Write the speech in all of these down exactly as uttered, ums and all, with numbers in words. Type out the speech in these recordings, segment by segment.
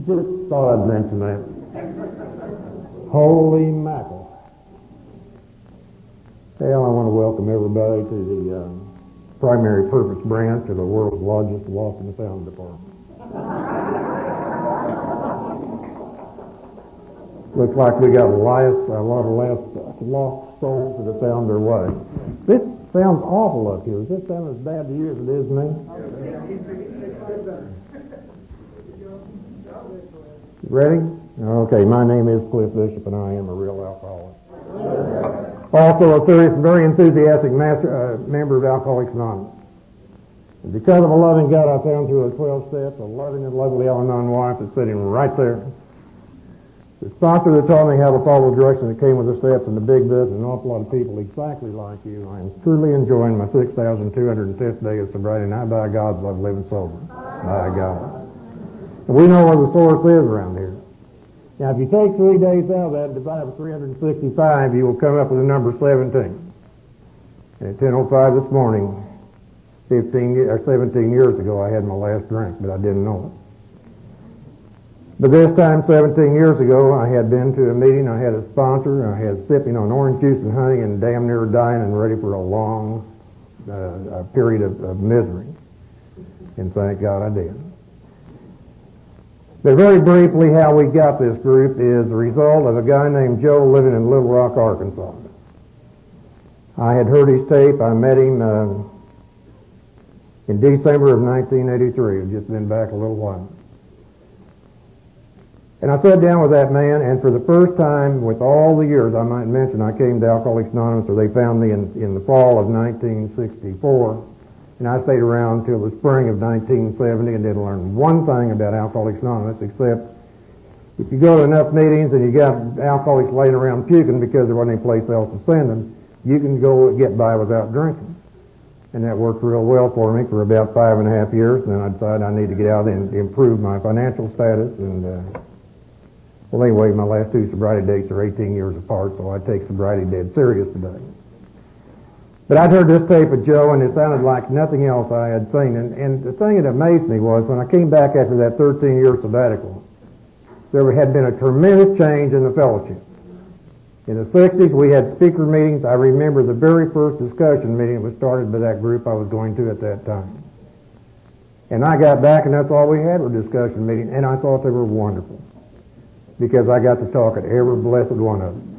Just thought I'd mention that. Holy mackerel. Well, I want to welcome everybody to the uh, primary purpose branch of the world's largest lost and found department. Looks like we got a, last, a lot of last, lost souls that have found their way. This sounds awful up here. Does this sound as bad to you as it is to me? Ready? Okay, my name is Cliff Bishop and I am a real alcoholic. Also a serious, very enthusiastic master, uh, member of Alcoholics Anonymous. And because of a loving God I found through the twelve steps, a loving and lovely Al-Anon wife that's sitting right there. The sponsor that taught me how to follow the direction that came with the steps and the big book, and an awful lot of people exactly like you. I am truly enjoying my six thousand two hundred fifth day of sobriety, and I, by God's love, living sober. By God. And we know where the source is around here. Now, if you take three days out of that and divide by three hundred sixty-five, you will come up with the number seventeen. And at ten oh five this morning, fifteen or seventeen years ago, I had my last drink, but I didn't know it. But this time, seventeen years ago, I had been to a meeting, I had a sponsor, I had sipping on orange juice and honey and damn near dying and ready for a long uh, a period of, of misery. And thank God I did. But very briefly, how we got this group is the result of a guy named Joe living in Little Rock, Arkansas. I had heard his tape. I met him uh, in December of nineteen eighty-three. I've just been back a little while. And I sat down with that man, and for the first time, with all the years, I might mention, I came to Alcoholics Anonymous, or they found me in, in the fall of nineteen sixty-four, and I stayed around till the spring of nineteen seventy and didn't learn one thing about Alcoholics Anonymous, except if you go to enough meetings and you got alcoholics laying around puking because there wasn't any place else to send them, you can go get by without drinking. And that worked real well for me for about five and a half years, and then I decided I need to get out and improve my financial status, and uh, well, anyway, my last two sobriety dates are eighteen years apart, so I take sobriety dead serious today. But I'd heard this tape of Joe, and it sounded like nothing else I had seen. And, and the thing that amazed me was when I came back after that thirteen-year sabbatical, there had been a tremendous change in the fellowship. In the sixties, we had speaker meetings. I remember the very first discussion meeting that was started by that group I was going to at that time. And I got back, and that's all we had were discussion meetings, and I thought they were wonderful, because I got to talk at every blessed one of them.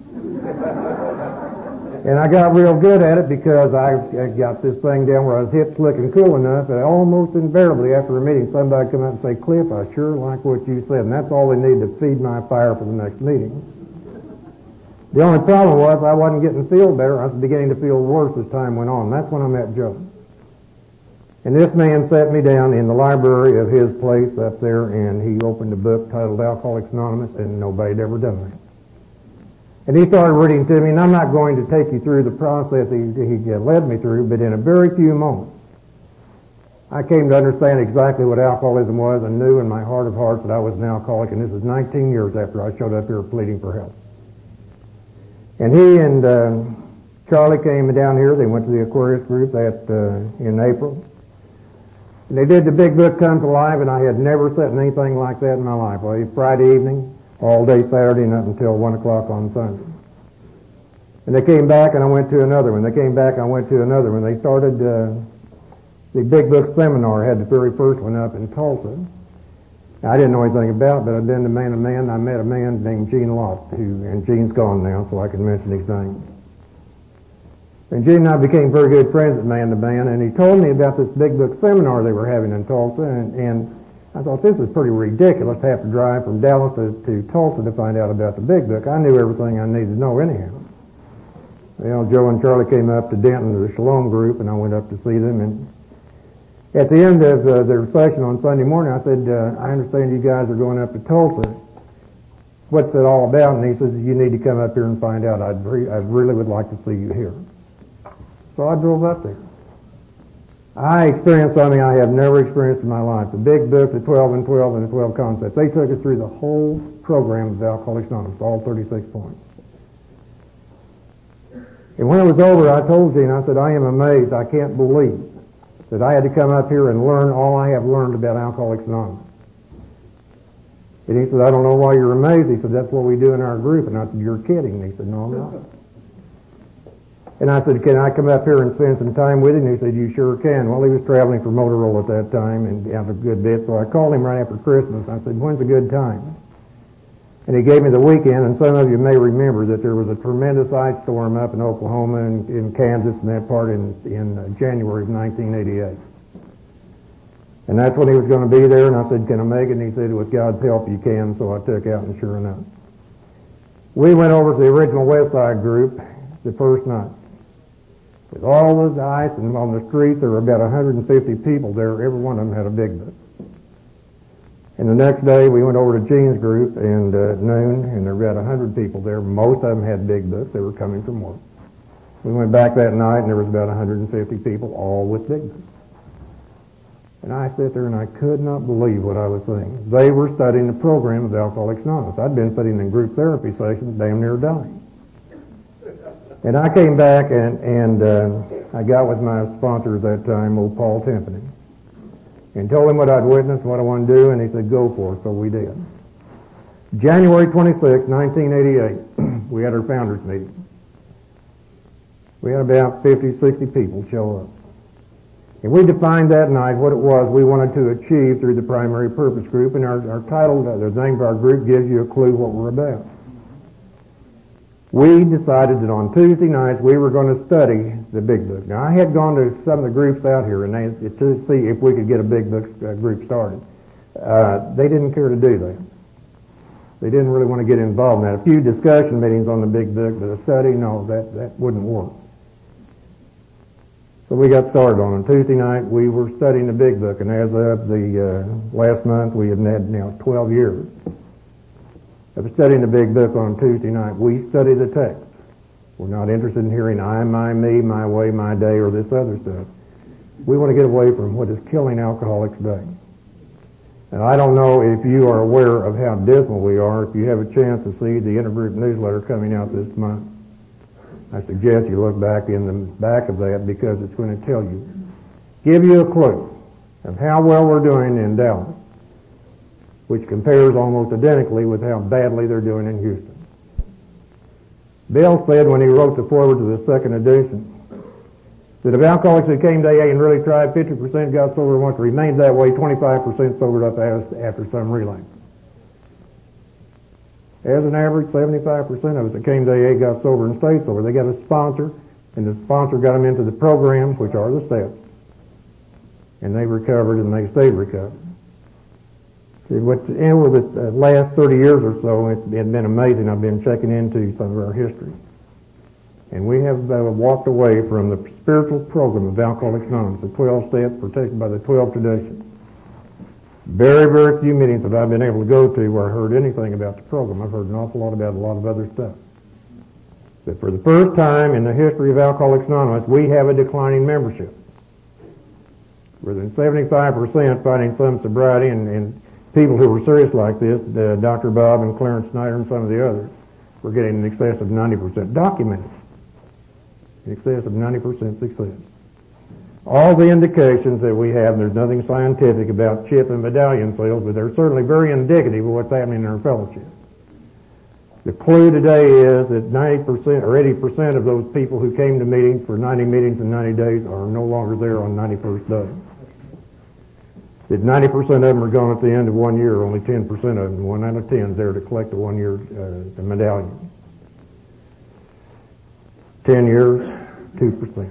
And I got real good at it because I, I got this thing down where I was hip, slick, and cool enough that almost invariably after a meeting somebody would come up and say, Cliff, I sure like what you said, and that's all they need to feed my fire for the next meeting. The only problem was I wasn't getting to feel better. I was beginning to feel worse as time went on. That's when I met Joe. And this man sat me down in the library of his place up there, and he opened a book titled Alcoholics Anonymous, and nobody had ever done that. And he started reading to me, and I'm not going to take you through the process he, he led me through, but in a very few moments, I came to understand exactly what alcoholism was and knew in my heart of hearts that I was an alcoholic, and this was nineteen years after I showed up here pleading for help. And he and uh, Charlie came down here. They went to the Aquarius group that uh, in April. And they did the Big Book Come to Life, and I had never sat in anything like that in my life. Well, it was Friday evening, all day Saturday, and up until one o'clock on Sunday. And they came back, and I went to another one. They came back, and I went to another one. They started uh, the Big Book Seminar. I had the very first one up in Tulsa. I didn't know anything about it, but I'd been to Man to Man. I met a man named Gene Lott, who, and Gene's gone now, so I can mention his name. And Gene and I became very good friends at Man to Man, and he told me about this Big Book Seminar they were having in Tulsa, and, and I thought, this is pretty ridiculous to have to drive from Dallas to, to Tulsa to find out about the Big Book. I knew everything I needed to know anyhow. Well, Joe and Charlie came up to Denton to the Shalom group, and I went up to see them, and at the end of uh, their session on Sunday morning, I said, uh, I understand you guys are going up to Tulsa. What's it all about? And he says, you need to come up here and find out. I'd re- I really would like to see you here. So I drove up there. I experienced something I have never experienced in my life. The Big Book, the twelve and twelve, and the twelve Concepts. They took us through the whole program of Alcoholics Anonymous, all thirty-six points. And when it was over, I told Gene, I said, I am amazed. I can't believe that I had to come up here and learn all I have learned about Alcoholics Anonymous. And he said, I don't know why you're amazed. He said, that's what we do in our group. And I said, you're kidding. And he said, no, I'm not. And I said, can I come up here and spend some time with you? And he said, you sure can. Well, he was traveling for Motorola at that time and had a good bit. So I called him right after Christmas. I said, when's a good time? And he gave me the weekend, and some of you may remember that there was a tremendous ice storm up in Oklahoma and in Kansas and that part in, in January of nineteen eighty-eight. And that's when he was going to be there, and I said, can I make it? And he said, with God's help you can. So I took out, and sure enough. We went over to the original West Side group the first night. With all the ice and on the street, there were about one hundred fifty people there. Every one of them had a big book. And the next day, we went over to Gene's group and uh, at noon, and there were about one hundred people there. Most of them had big books. They were coming from work. We went back that night, and there was about one hundred fifty people, all with big books. And I sat there, and I could not believe what I was seeing. They were studying the program of Alcoholics Anonymous. I'd been sitting in group therapy sessions, damn near dying. And I came back, and, and uh, I got with my sponsor at that time, old Paul Timpany, and told him what I'd witnessed, what I wanted to do, and he said, go for it. So we did. January twenty-sixth, nineteen eighty-eight, we had our founders meeting. We had about fifty, sixty people show up. And we defined that night what it was we wanted to achieve through the primary purpose group, and our, our title, the name of our group, gives you a clue what we're about. We decided that on Tuesday nights we were going to study the Big Book. Now, I had gone to some of the groups out here and they, to see if we could get a Big Book uh, group started. Uh, they didn't care to do that. They didn't really want to get involved in that. A few discussion meetings on the Big Book, but a study, no, that, that wouldn't work. So we got started on it. Tuesday night we were studying the Big Book, and as of the uh, last month we have had now twelve years of studying the Big Book on Tuesday night. We study the text. We're not interested in hearing I, my, me, my way, my day, or this other stuff. We want to get away from what is killing alcoholics today. And I don't know if you are aware of how dismal we are. If you have a chance to see the intergroup newsletter coming out this month, I suggest you look back in the back of that because it's going to tell you, give you a clue of how well we're doing in Dallas, which compares almost identically with how badly they're doing in Houston. Bill said when he wrote the foreword to the second edition that if alcoholics that came to A A and really tried, fifty percent got sober and once remained that way, twenty-five percent sobered up after some relapse. As an average, seventy-five percent of us that came to A A got sober and stayed sober. They got a sponsor, and the sponsor got them into the programs, which are the steps, and they recovered and they stayed recovered. See, what, over the last thirty years or so, it's been amazing. I've been checking into some of our history. And we have uh, walked away from the spiritual program of Alcoholics Anonymous, the twelve steps protected by the twelve traditions. Very, very few meetings have I been able to go to where I heard anything about the program. I've heard an awful lot about a lot of other stuff. But for the first time in the history of Alcoholics Anonymous, we have a declining membership. Rather than seventy-five percent fighting some sobriety and, and people who were serious like this, uh, Doctor Bob and Clarence Snyder and some of the others, were getting in excess of ninety percent documented. In excess of ninety percent success. All the indications that we have, and there's nothing scientific about chip and medallion sales, but they're certainly very indicative of what's happening in our fellowship. The clue today is that ninety percent or eighty percent of those people who came to meetings for ninety meetings in ninety days are no longer there on ninety-first day. That ninety percent of them are gone at the end of one year, only ten percent of them, one out of ten, is there to collect a one-year uh, medallion. ten years, two percent.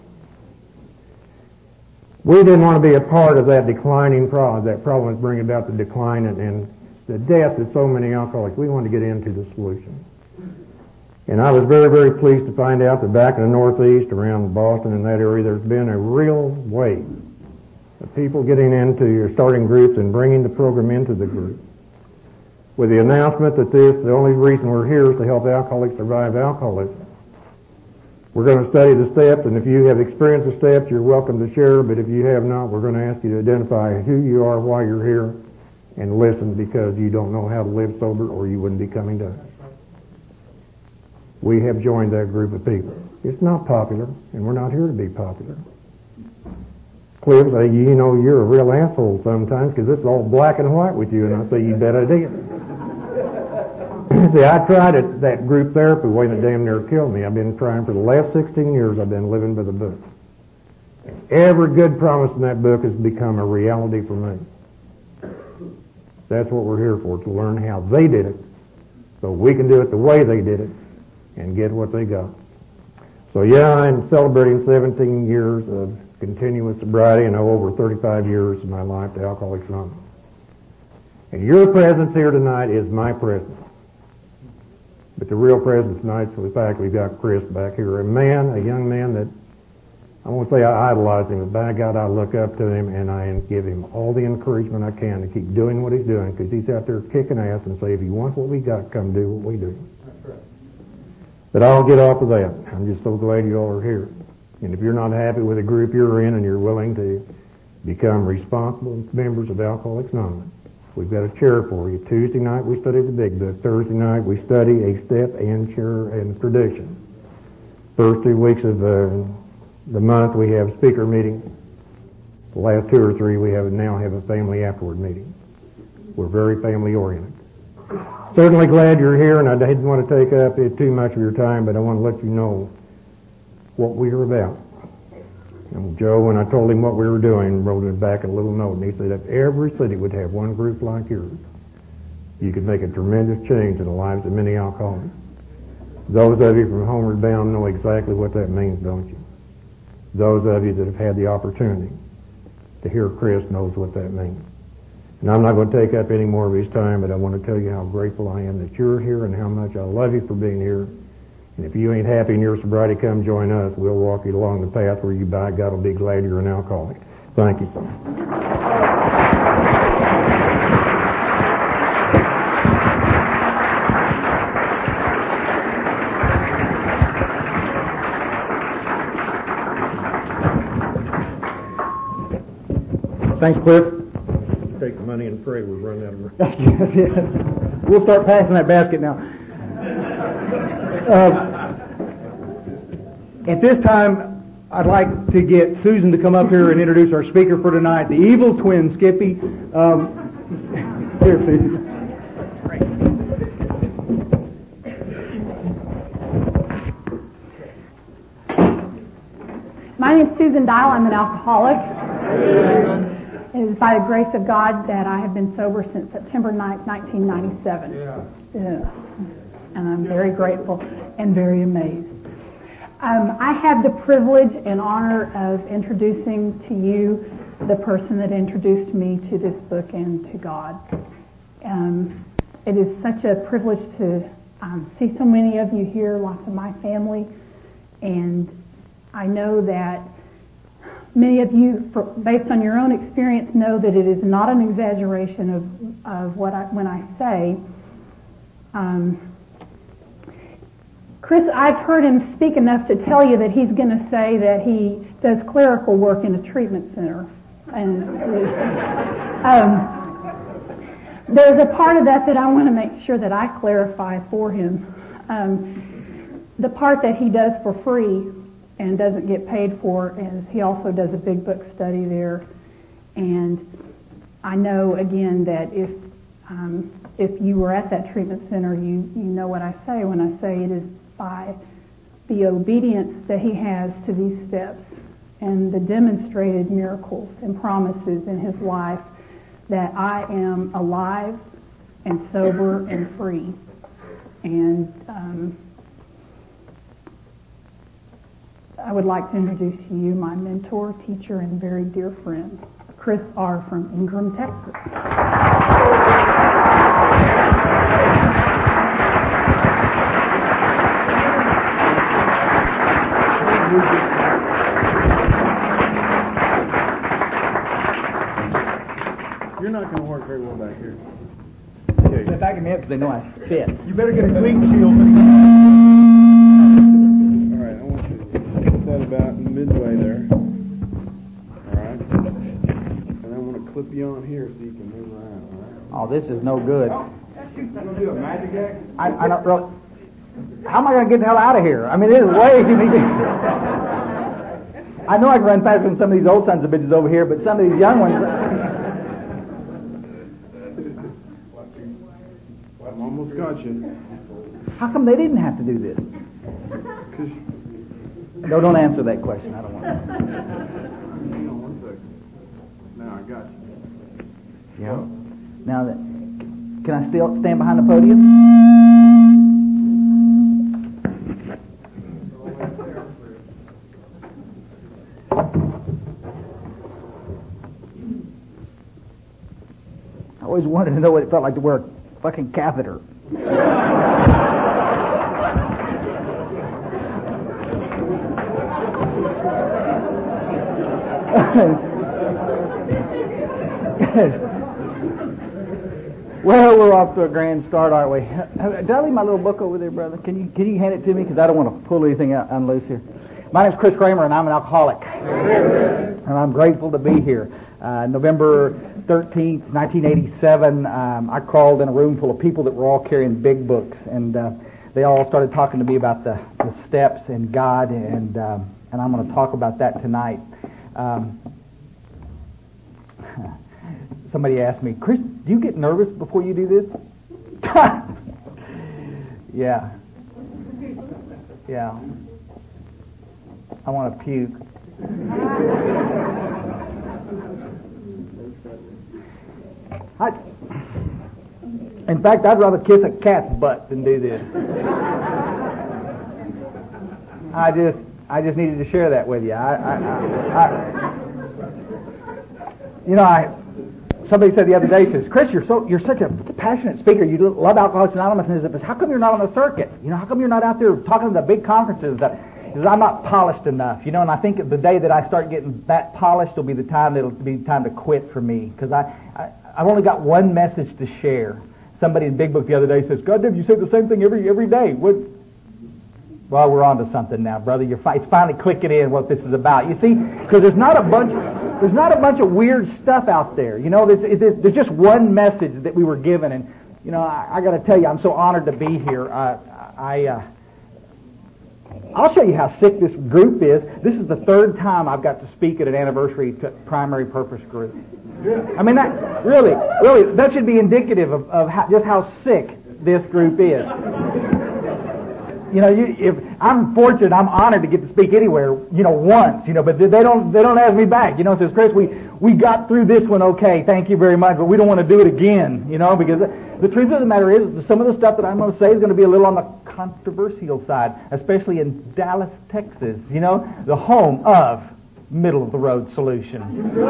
We didn't want to be a part of that declining problem, that problem that's bringing about the decline and, and the death of so many alcoholics. We wanted to get into the solution. And I was very, very pleased to find out that back in the Northeast, around Boston and that area, there's been a real wave of people getting into starting groups and bringing the program into the group. With the announcement that this, the only reason we're here is to help alcoholics survive alcoholism. We're going to study the steps, and if you have experienced the steps, you're welcome to share, but if you have not, we're going to ask you to identify who you are, why you're here, and listen, because you don't know how to live sober or you wouldn't be coming to us. We have joined that group of people. It's not popular, and we're not here to be popular. Cliff say, you know, you're a real asshole sometimes because it's all black and white with you. And I say, you bet I did. See, I tried it, that group therapy way that damn near killed me. I've been trying for the last sixteen years. I've been living by the book. Every good promise in that book has become a reality for me. That's what we're here for, to learn how they did it so we can do it the way they did it and get what they got. So yeah, I'm celebrating seventeen years of continuous sobriety and oh, over thirty-five years of my life to Alcoholics Anonymous. And your presence here tonight is my presence. But the real presence tonight is the fact we've got Chris back here, a man, a young man that I won't say I idolize him, but by God, I look up to him and I give him all the encouragement I can to keep doing what he's doing, because he's out there kicking ass and say, if you want what we got, come do what we do. That's right. But I'll get off of that. I'm just so glad you all are here. And if you're not happy with the group you're in and you're willing to become responsible members of Alcoholics Anonymous, we've got a chair for you. Tuesday night we study the Big Book. Thursday night we study a step and chair and tradition. First two weeks of uh, the month we have speaker meetings. The last two or three we have now have a family afterward meeting. We're very family oriented. Certainly glad you're here, and I didn't want to take up too much of your time, but I want to let you know what we are about. And Joe, when I told him what we were doing, wrote it back in a little note, and he said if every city would have one group like yours, you could make a tremendous change in the lives of many alcoholics. Those of you from Homeward Bound know exactly what that means, don't you? Those of you that have had the opportunity to hear Chris knows what that means. And I'm not going to take up any more of his time, but I want to tell you how grateful I am that you're here and how much I love you for being here. And if you ain't happy in your sobriety, come join us. We'll walk you along the path where you, by God, will be glad you're an alcoholic. Thank you so much. Thanks, Cliff. Take the money and pray we've run out of money. That's good. Yeah. We'll start passing that basket now. Uh, at this time, I'd like to get Susan to come up here and introduce our speaker for tonight, the evil twin, Skippy. Um, here, Susan. My name is Susan Dial. I'm an alcoholic. It is by the grace of God that I have been sober since September ninth, nineteen ninety-seven. Yeah. Yeah. And I'm very grateful and very amazed. Um, I have the privilege and honor of introducing to you the person that introduced me to this book and to God. Um, it is such a privilege to um, see so many of you here, lots of my family, and I know that many of you, for, based on your own experience, know that it is not an exaggeration of, of what I, when I say. Um, Chris, I've heard him speak enough to tell you that he's going to say that he does clerical work in a treatment center. And um, there's a part of that that I want to make sure that I clarify for him. Um, the part that he does for free and doesn't get paid for is he also does a big book study there. And I know, again, that if um, if you were at that treatment center, you, you know what I say when I say it is by the obedience that he has to these steps and the demonstrated miracles and promises in his life that I am alive and sober and free. And um, I would like to introduce to you my mentor, teacher, and very dear friend, Chris R. from Ingram, Texas. You're not going to work very well back here. Okay. They're backing me up because they know I spit. You better get a clean shield. All right, I want you to put that about midway there. All right. And I want to clip you on here so you can move around. All right. Oh, this is no good. Oh, you're going to do a magic act? I, I don't really. How am I going to get the hell out of here? I mean, it is way too many. I know I can run faster than some of these old sons of bitches over here, but some of these young ones... I almost got you. How come they didn't have to do this? 'Cause No, don't answer that question. I don't want to. hang on one second. Now I got you. Yeah. Now, that, can I still stand behind the podium? I always wanted to know what it felt like to wear a fucking catheter. Well, we're off to a grand start, aren't we? Did I leave my little book over there, brother? Can you can you hand it to me? Because I don't want to pull anything out unloose here. My name's Chris Kramer, and I'm an alcoholic. And I'm grateful to be here. Uh, November thirteenth, nineteen eighty-seven, um, I crawled in a room full of people that were all carrying big books. And uh, they all started talking to me about the, the steps and God, and, um, and I'm going to talk about that tonight. Um, somebody asked me, Chris, do you get nervous before you do this? Yeah. Yeah. I want to puke. I, in fact, I'd rather kiss a cat's butt than do this. I just, I just needed to share that with you. I, I, I, I you know, I. Somebody said the other day, says, Chris, you're so you're such a passionate speaker. You love Alcoholics Anonymous, and says, how come you're not on the circuit? You know, how come you're not out there talking to the big conferences? That because I'm not polished enough, you know. And I think the day that I start getting that polished will be the time that'll be time to quit for me, because I, I I've only got one message to share. Somebody in Big Book the other day says, God, Dave, you say the same thing every every day. What? Well, we're on to something now, brother. You're fi- it's finally clicking in what this is about. You see, because there's not a bunch. There's not a bunch of weird stuff out there. You know, there's, there's just one message that we were given, and you know, I, I got to tell you, I'm so honored to be here. Uh, I, uh, I'll show you how sick this group is. This is the third time I've got to speak at an anniversary t- primary purpose group. I mean, that really, really, that should be indicative of, of how, just how sick this group is. You know, you, if I'm fortunate, I'm honored to get to speak anywhere, you know, once, you know, but they don't, they don't ask me back, you know. It says, Chris, we, we got through this one okay, thank you very much, but we don't want to do it again, you know, because the truth of the matter is, some of the stuff that I'm going to say is going to be a little on the controversial side, especially in Dallas, Texas, you know, the home of middle-of-the-road solution.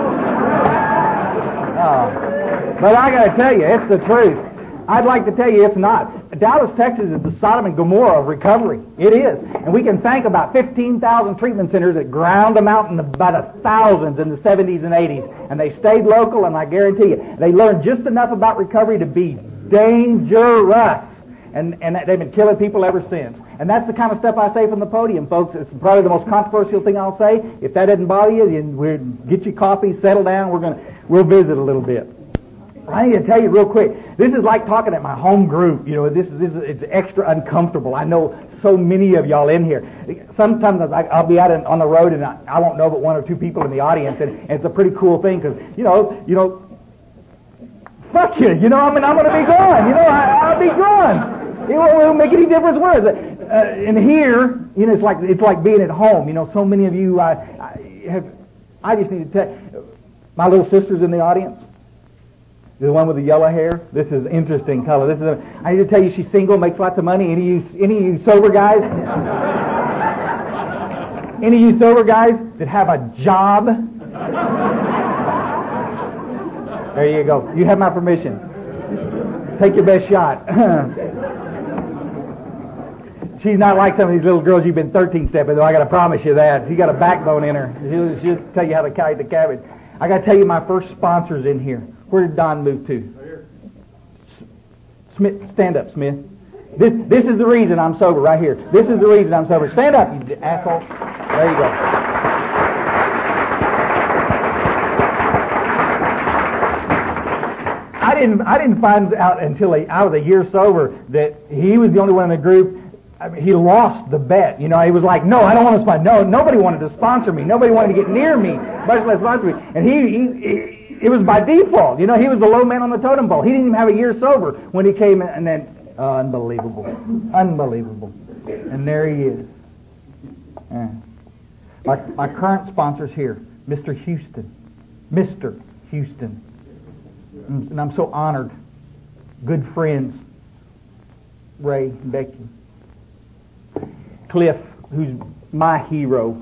Oh. But I got to tell you, it's the truth. I'd like to tell you it's not. Dallas, Texas is the Sodom and Gomorrah of recovery. It is. And we can thank about fifteen thousand treatment centers that ground them out in about a thousands in the seventies and eighties. And they stayed local, and I guarantee you, they learned just enough about recovery to be dangerous. And, and they've been killing people ever since. And that's the kind of stuff I say from the podium, folks. It's probably the most controversial thing I'll say. If that doesn't bother you, then we'll get your coffee, settle down. We're gonna, we'll visit a little bit. I need to tell you real quick. This is like talking at my home group. You know, this is this is it's extra uncomfortable. I know so many of y'all in here. Sometimes I, I'll be out in, on the road and I, I won't know but one or two people in the audience, and, and it's a pretty cool thing because you know, you know, fuck you. You know, I mean, I'm going to be gone. You know, I, I'll be gone. It won't, it won't make any difference where. Uh, and here, you know, it's like it's like being at home. You know, so many of you, I, I have. I just need to tell. My little sister's in the audience. The one with the yellow hair. This is interesting color. This is. A, I need to tell you, she's single, makes lots of money. Any of you, any of you sober guys? Any of you sober guys that have a job? There you go. You have my permission. Take your best shot. She's not like some of these little girls you've been thirteen stepping, though. I got to promise you that. She got a backbone in her. She'll, she'll tell you how to carry the cabbage. I got to tell you, my first sponsor's in here. Where did Don move to? Right here. Smith, stand up, Smith. This this is the reason I'm sober, right here. This is the reason I'm sober. Stand up, you asshole. There you go. I didn't I didn't find out until I was a year sober that he was the only one in the group I mean, he lost the bet. You know, he was like, no, I don't want to sponsor. No, nobody wanted to sponsor me. Nobody wanted to get near me, much less sponsor me. And he, he, he, it was by default. You know, he was the low man on the totem pole. He didn't even have a year sober when he came in, and then, uh, unbelievable. Unbelievable. And there he is. Yeah. My, my current sponsor's here, Mister Houston. Mister Houston. And I'm so honored. Good friends. Ray and Becky. Cliff, who's my hero.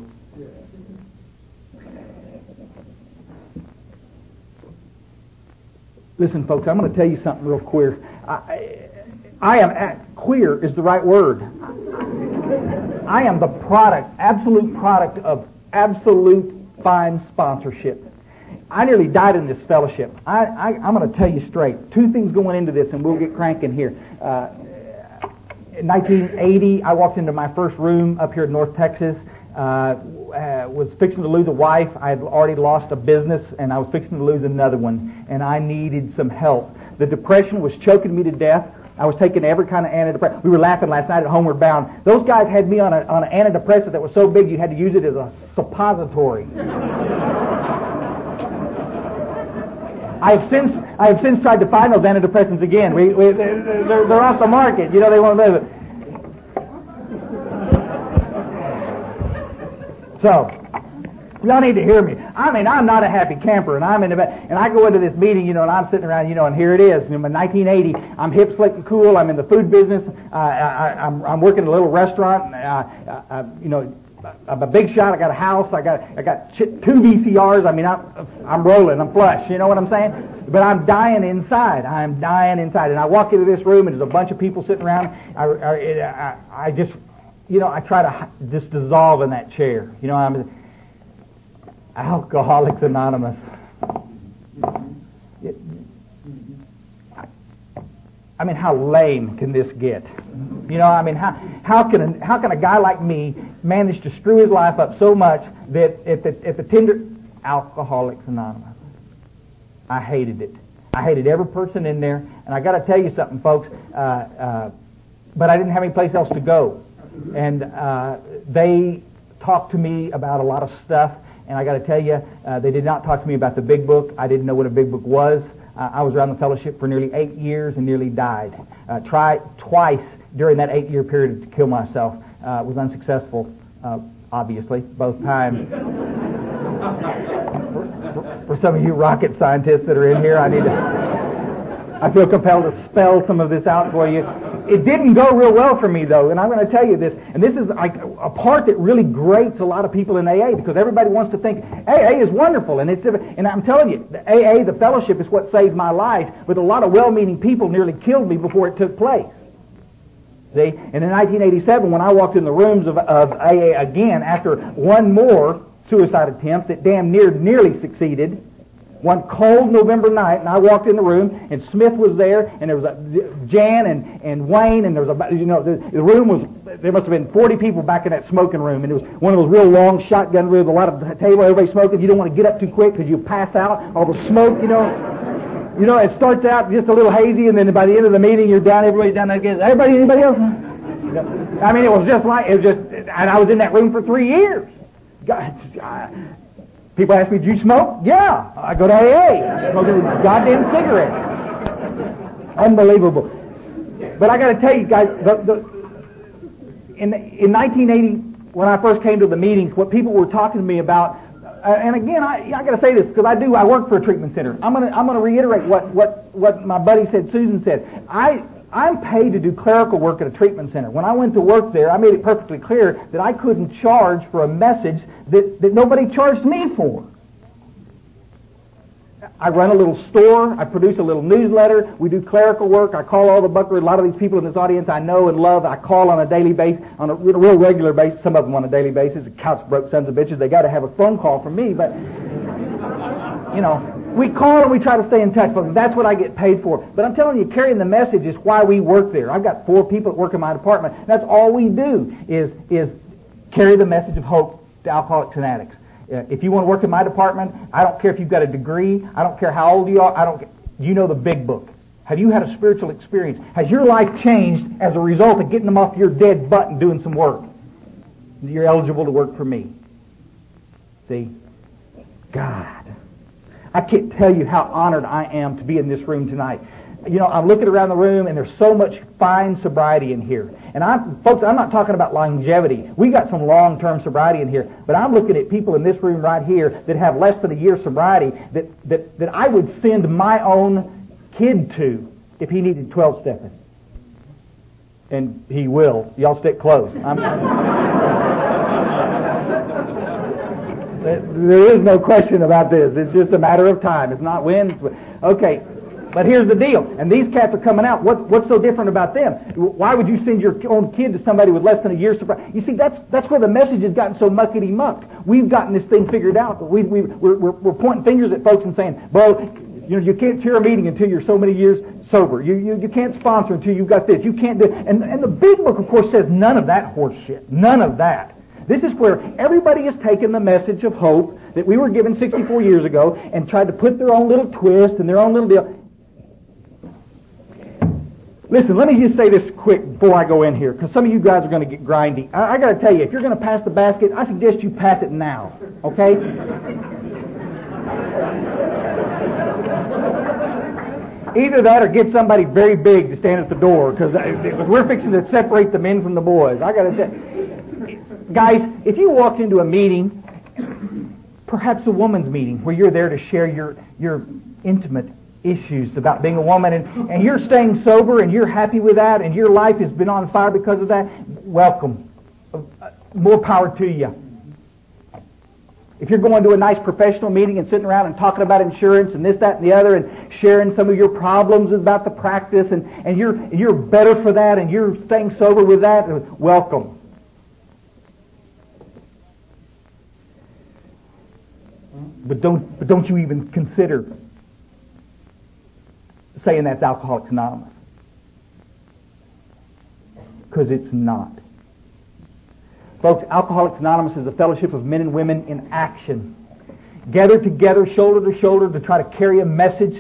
Listen, folks, I'm going to tell you something real queer. I, I am, at, queer is the right word. I am the product, absolute product of absolute fine sponsorship. I nearly died in this fellowship. I, I, I'm going to tell you straight. Two things going into this, and we'll get cranking here. Uh, in nineteen eighty, I walked into my first room up here in North Texas. Uh, uh, was fixing to lose a wife. I had already lost a business, and I was fixing to lose another one, and I needed some help. The depression was choking me to death. I was taking every kind of antidepressant. We were laughing last night at Homeward Bound. Those guys had me on, a, on an antidepressant that was so big you had to use it as a suppository. I have since I have since tried to find those antidepressants again. We, we they're, they're off the market. You know, they won't live it. So, y'all need to hear me. I mean, I'm not a happy camper, and I'm in the back, and I go into this meeting, you know, and I'm sitting around, you know, and here it is. In nineteen eighty, I'm hip, slick, and cool. I'm in the food business. Uh, I, I'm, I'm working at a little restaurant. Uh, uh, you know, I'm a big shot. I got a house. I got I got two V C Rs. I mean, I'm I'm rolling. I'm flush. You know what I'm saying? But I'm dying inside. I'm dying inside. And I walk into this room, and there's a bunch of people sitting around. I I, I, I just, you know, I try to just dissolve in that chair. You know, I'm Alcoholics Anonymous. It, I mean, how lame can this get? You know, I mean, how how can a, how can a guy like me manage to screw his life up so much that at the at the tender Alcoholics Anonymous, I hated it. I hated every person in there, and I got to tell you something, folks. Uh, uh, but I didn't have any place else to go, and uh, they talked to me about a lot of stuff. And I got to tell you, uh, they did not talk to me about the Big Book. I didn't know what a Big Book was. Uh, I was around the fellowship for nearly eight years and nearly died. Uh, tried twice during that eight-year period to kill myself. Uh, was unsuccessful, uh, obviously, both times. for, for some of you rocket scientists that are in here, I need to. I feel compelled to spell some of this out for you. It didn't go real well for me, though, and I'm going to tell you this. And this is like a part that really grates a lot of people in A A, because everybody wants to think A A is wonderful, and it's and I'm telling you, the A A, the fellowship, is what saved my life. But a lot of well-meaning people nearly killed me before it took place. See, and in nineteen eighty-seven, when I walked in the rooms of, of A A again after one more suicide attempt that damn near nearly succeeded. One cold November night, and I walked in the room, and Smith was there, and there was a Jan and, and Wayne, and there was a, you know, the, the room was, there must have been forty people back in that smoking room, and it was one of those real long shotgun rooms, a lot of table, everybody smoking. You don't want to get up too quick because you pass out, all the smoke, you know. You know, it starts out just a little hazy, and then by the end of the meeting, you're down, everybody down there again. Everybody, anybody else? I mean, it was just like, it was just, and I was in that room for three years. God, I, People ask me, do you smoke? Yeah. I go to A A. I smoke a goddamn cigarette. Unbelievable. But I got to tell you guys, the, the, in, in nineteen eighty, when I first came to the meetings, what people were talking to me about, uh, and again, I, I got to say this, because I do, I work for a treatment center. I'm going to I'm going to reiterate what, what, what my buddy said, Susan said. I... I'm paid to do clerical work at a treatment center. When I went to work there, I made it perfectly clear that I couldn't charge for a message that, that nobody charged me for. I run a little store. I produce a little newsletter. We do clerical work. I call all the Buckler. A lot of these people in this audience I know and love. I call on a daily basis, on a real regular basis. Some of them on a daily basis. The couch broke sons of bitches. They got to have a phone call from me, but you know. We call and we try to stay in touch with them. That's what I get paid for. But I'm telling you, carrying the message is why we work there. I've got four people that work in my department. That's all we do is is carry the message of hope to alcoholics and addicts. Uh, if you want to work in my department, I don't care if you've got a degree. I don't care how old you are. I don't. You know the Big Book. Have you had a spiritual experience? Has your life changed as a result of getting them off your dead butt and doing some work? You're eligible to work for me. See? God. I can't tell you how honored I am to be in this room tonight. You know, I'm looking around the room and there's so much fine sobriety in here. And I'm, folks, I'm not talking about longevity. We got some long-term sobriety in here. But I'm looking at people in this room right here that have less than a year sobriety that, that, that I would send my own kid to if he needed twelve-stepping. And he will. Y'all stick close. I'm, there is no question about this. It's just a matter of time. It's not when. It's when. Okay. But here's the deal, and these cats are coming out. What, what's so different about them? Why would you send your own kid to somebody with less than a year's sobriety? You see, that's that's where the message has gotten so muckety-mucked. We've gotten this thing figured out. We, we, we're, we're, we're pointing fingers at folks and saying, well, you know, you can't chair a meeting until you're so many years sober. You, you, you can't sponsor until you've got this. You can't do... And, and the big book, of course, says none of that horse shit. None of that. This is where everybody has taken the message of hope that we were given sixty-four years ago and tried to put their own little twist and their own little deal. Listen, let me just say this quick before I go in here, because some of you guys are going to get grindy. I, I got to tell you, if you're going to pass the basket, I suggest you pass it now, okay? Either that or get somebody very big to stand at the door, because we're fixing to separate the men from the boys. I got to tell you, guys, if you walked into a meeting, perhaps a woman's meeting, where you're there to share your your intimate issues about being a woman, and, and you're staying sober and you're happy with that and your life has been on fire because of that, welcome. More power to you. If you're going to a nice professional meeting and sitting around and talking about insurance and this, that, and the other and sharing some of your problems about the practice and, and you're you're better for that and you're staying sober with that, welcome. But don't but don't you even consider saying that's Alcoholics Anonymous. Because it's not. Folks, Alcoholics Anonymous is a fellowship of men and women in action, gathered together shoulder to shoulder to try to carry a message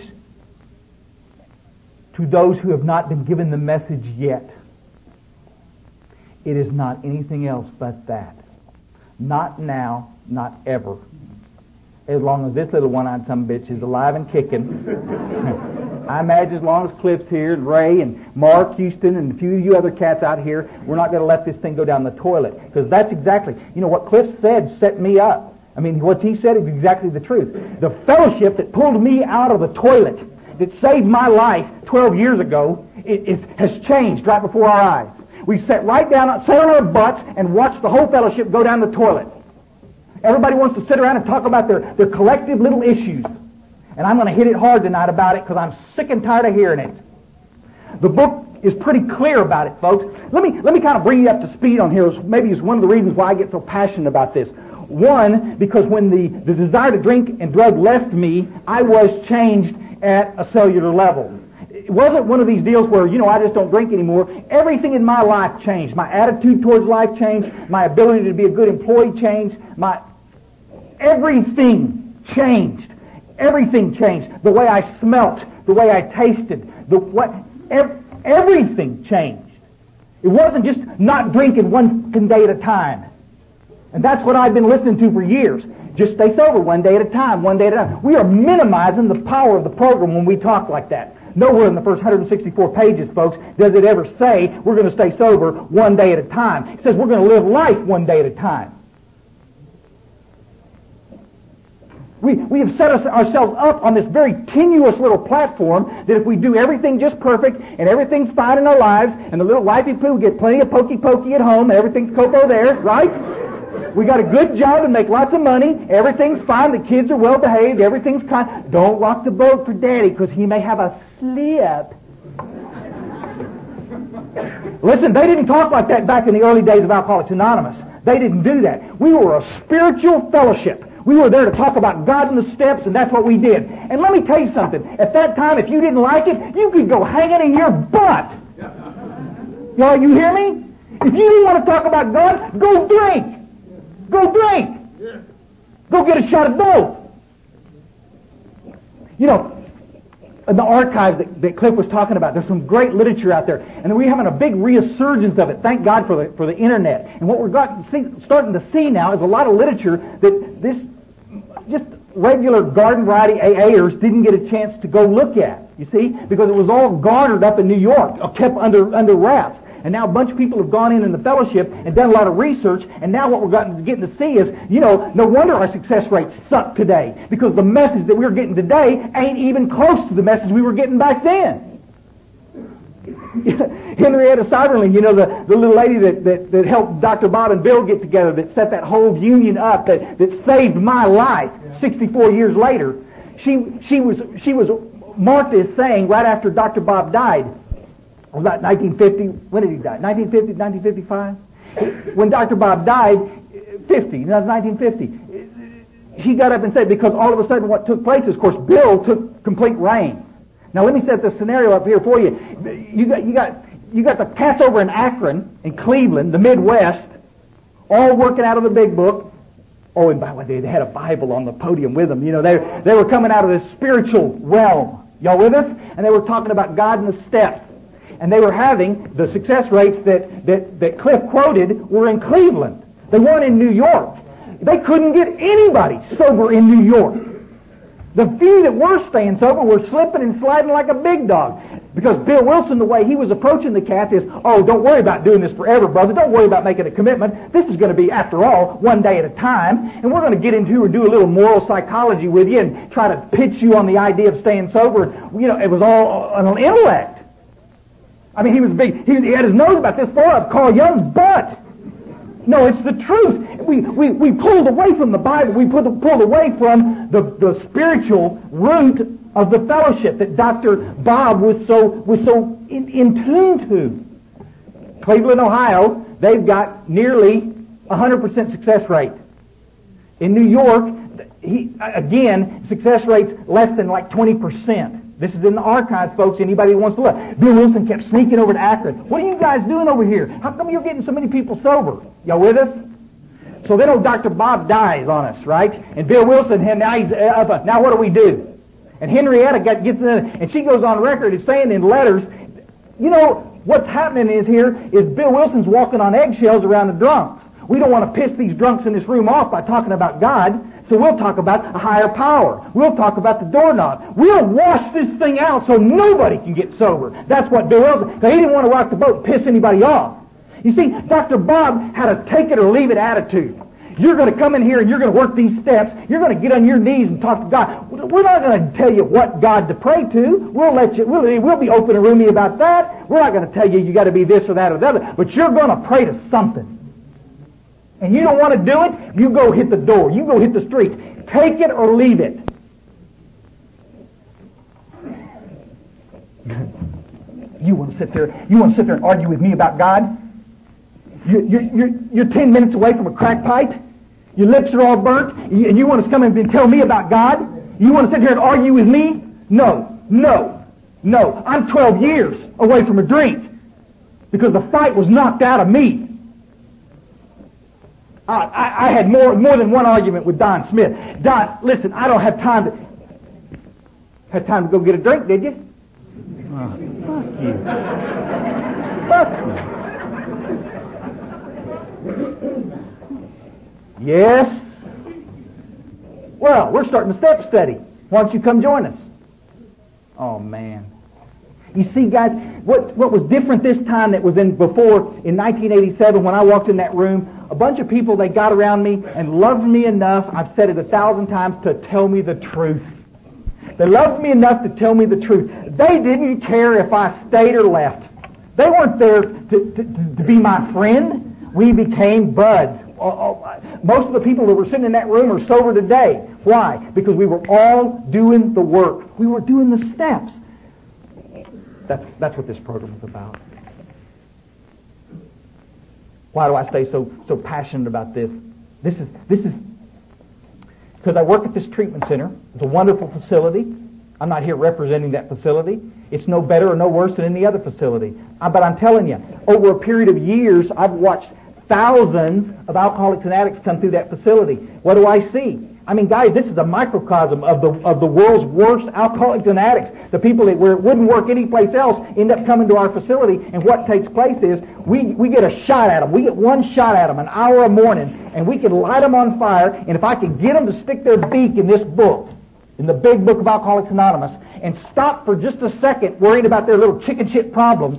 to those who have not been given the message yet. It is not anything else but that. Not now, not ever. As long as this little one-eyed son of a bitch is alive and kicking. I imagine as long as Cliff's here and Ray and Mark Houston and a few of you other cats out here, we're not going to let this thing go down the toilet. Because that's exactly, you know, what Cliff said set me up. I mean, what he said is exactly the truth. The fellowship that pulled me out of the toilet, that saved my life twelve years ago, it, it has changed right before our eyes. We sat right down, sat on our butts, and watched the whole fellowship go down the toilet. Everybody wants to sit around and talk about their, their collective little issues. And I'm going to hit it hard tonight about it because I'm sick and tired of hearing it. The book is pretty clear about it, folks. Let me let me kind of bring you up to speed on here. Maybe it's one of the reasons why I get so passionate about this. One, because when the, the desire to drink and drug left me, I was changed at a cellular level. It wasn't one of these deals where, you know, I just don't drink anymore. Everything in my life changed. My attitude towards life changed. My ability to be a good employee changed. My everything changed. Everything changed. The way I smelt, the way I tasted, the what, ev- everything changed. It wasn't just not drinking one day at a time. And that's what I've been listening to for years. Just stay sober one day at a time, one day at a time. We are minimizing the power of the program when we talk like that. Nowhere in the first one hundred sixty-four pages, folks, does it ever say we're going to stay sober one day at a time. It says we're going to live life one day at a time. We, we have set us, ourselves up on this very tenuous little platform that if we do everything just perfect and everything's fine in our lives and the little wifey poo get plenty of pokey pokey at home and everything's cocoa there, right? We got a good job and make lots of money. Everything's fine. The kids are well behaved. Everything's kind. Don't rock the boat for Daddy because he may have a slip. Listen, they didn't talk like that back in the early days of Alcoholics Anonymous. They didn't do that. We were a spiritual fellowship. We were there to talk about God and the steps, and that's what we did. And let me tell you something. At that time, if you didn't like it, you could go hang it in your butt. Y'all, you hear me? If you didn't want to talk about God, go drink. Go drink. Go get a shot of dope. You know, in the archives that, that Cliff was talking about. There's some great literature out there, and we're having a big resurgence of it. Thank God for the for the internet. And what we're got, see, starting to see now is a lot of literature that this just regular garden variety A A'ers didn't get a chance to go look at. You see, because it was all garnered up in New York, or kept under under wraps. And now a bunch of people have gone in in the fellowship and done a lot of research, and now what we're gotten, getting to see is, you know, no wonder our success rates suck today, because the message that we're getting today ain't even close to the message we were getting back then. Henrietta Seiberling, you know, the, the little lady that, that, that helped Doctor Bob and Bill get together, that set that whole union up, that, that saved my life sixty-four years later, she, she was, she was marked as saying right after Doctor Bob died, about nineteen fifty, when did he die? nineteen fifty, nineteen fifty-five? When Doctor Bob died, fifty, that was nineteen fifty, he got up and said, because all of a sudden what took place is, of course, Bill took complete reign. Now let me set the scenario up here for you. You got, you got, you got the cats over in Akron, in Cleveland, the Midwest, all working out of the big book. Oh, and by the way, they had a Bible on the podium with them. You know, they, they were coming out of this spiritual realm. Y'all with us? And they were talking about God and the steps. And they were having the success rates that, that, that Cliff quoted were in Cleveland. They weren't in New York. They couldn't get anybody sober in New York. The few that were staying sober were slipping and sliding like a big dog. Because Bill Wilson, the way he was approaching the cats is, oh, don't worry about doing this forever, brother. Don't worry about making a commitment. This is going to be, after all, one day at a time. And we're going to get into and do a little moral psychology with you and try to pitch you on the idea of staying sober. You know, it was all on an intellect. I mean, he was big. He, he had his nose about this far up, Carl Jung's butt. No, it's the truth. We we we pulled away from the Bible. We put, pulled away from the, the spiritual root of the fellowship that Doctor Bob was so was so in, in tune to. Cleveland, Ohio, they've got nearly one hundred percent success rate. In New York, he again success rates less than like twenty percent. This is in the archives, folks. Anybody who wants to look. Bill Wilson kept sneaking over to Akron. What are you guys doing over here? How come you're getting so many people sober? Y'all with us? So then old Doctor Bob dies on us, right? And Bill Wilson, him, now he's uh, now what do we do? And Henrietta got, gets in, and she goes on record as saying in letters, you know, what's happening is here is Bill Wilson's walking on eggshells around the drunks. We don't want to piss these drunks in this room off by talking about God. So we'll talk about a higher power. We'll talk about the doorknob. We'll wash this thing out so nobody can get sober. That's what Bill Wilson, because he didn't want to rock the boat and piss anybody off. You see, Doctor Bob had a take it or leave it attitude. You're going to come in here and you're going to work these steps. You're going to get on your knees and talk to God. We're not going to tell you what God to pray to. We'll let you, we'll, we'll be open and roomy about that. We're not going to tell you you got to be this or that or the other. But you're going to pray to something. And you don't want to do it, you go hit the door. You go hit the streets. Take it or leave it. You want to sit there, you want to sit there and argue with me about God? You, you, you're, you're ten minutes away from a crack pipe. Your lips are all burnt, and you want to come in and tell me about God? You want to sit here and argue with me? No, no, no. I'm twelve years away from a drink because the fight was knocked out of me. I, I, I had more more than one argument with Don Smith. Don, listen, I don't have time to... Had time to go get a drink, did you? Oh, fuck you. Fuck you. Yes? Well, we're starting a step study. Why don't you come join us? Oh, man. You see, guys, what, what was different this time that was in before, in nineteen eighty-seven, when I walked in that room, a bunch of people, they got around me and loved me enough, I've said it a thousand times, to tell me the truth. They loved me enough to tell me the truth. They didn't care if I stayed or left. They weren't there to, to, to be my friend. We became buds. Most of the people that were sitting in that room are sober today. Why? Because we were all doing the work. We were doing the steps. That's, that's what this program is about. Why do I stay so so passionate about this? This is this is because I work at this treatment center. It's a wonderful facility. I'm not here representing that facility. It's no better or no worse than any other facility. Uh, but I'm telling you, over a period of years, I've watched thousands of alcoholics and addicts come through that facility. What do I see? I mean, guys, this is a microcosm of the of the world's worst alcoholics and addicts. The people that where it wouldn't work anyplace else end up coming to our facility, and what takes place is we, we get a shot at them. We get one shot at them, an hour a morning, and we can light them on fire, and if I can get them to stick their beak in this book, in the big book of Alcoholics Anonymous, and stop for just a second worrying about their little chicken shit problems,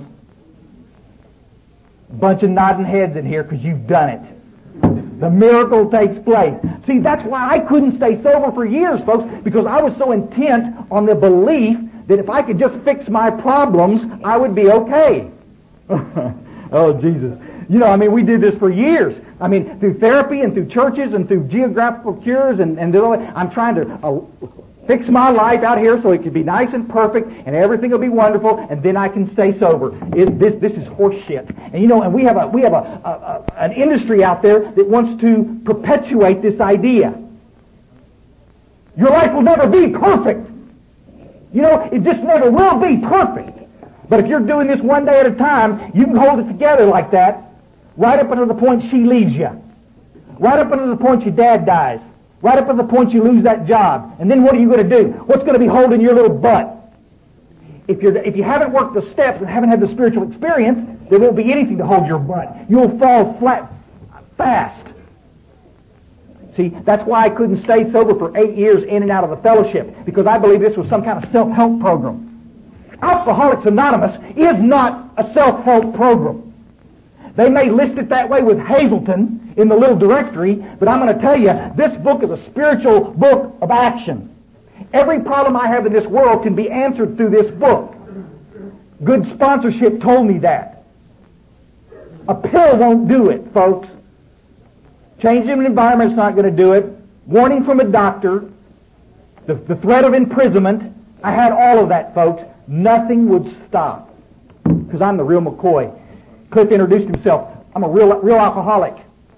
bunch of nodding heads in here because you've done it. The miracle takes place. See, that's why I couldn't stay sober for years, folks, because I was so intent on the belief that if I could just fix my problems, I would be okay. Oh, Jesus. You know, I mean, we did this for years. I mean, through therapy and through churches and through geographical cures and, and I'm trying to uh, fix my life out here so it can be nice and perfect and everything will be wonderful and then I can stay sober. It, this, this is horse shit. And you know, and we have a, we have a, a, a, an industry out there that wants to perpetuate this idea. Your life will never be perfect. You know, it just never will be perfect. But if you're doing this one day at a time, you can hold it together like that right up until the point she leaves you. Right up until the point your dad dies. Right up to the point you lose that job. And then what are you going to do? What's going to be holding your little butt? If you're, if you haven't worked the steps and haven't had the spiritual experience, there won't be anything to hold your butt. You'll fall flat fast. See, that's why I couldn't stay sober for eight years in and out of the fellowship, because I believe this was some kind of self-help program. Alcoholics Anonymous is not a self-help program. They may list it that way with Hazelton in the little directory, but I'm going to tell you, this book is a spiritual book of action. Every problem I have in this world can be answered through this book. Good sponsorship told me that. A pill won't do it, folks. Changing an environment's not going to do it. Warning from a doctor, the, the threat of imprisonment, I had all of that, folks. Nothing would stop. Because I'm the real McCoy. Cliff introduced himself. I'm a real, real alcoholic.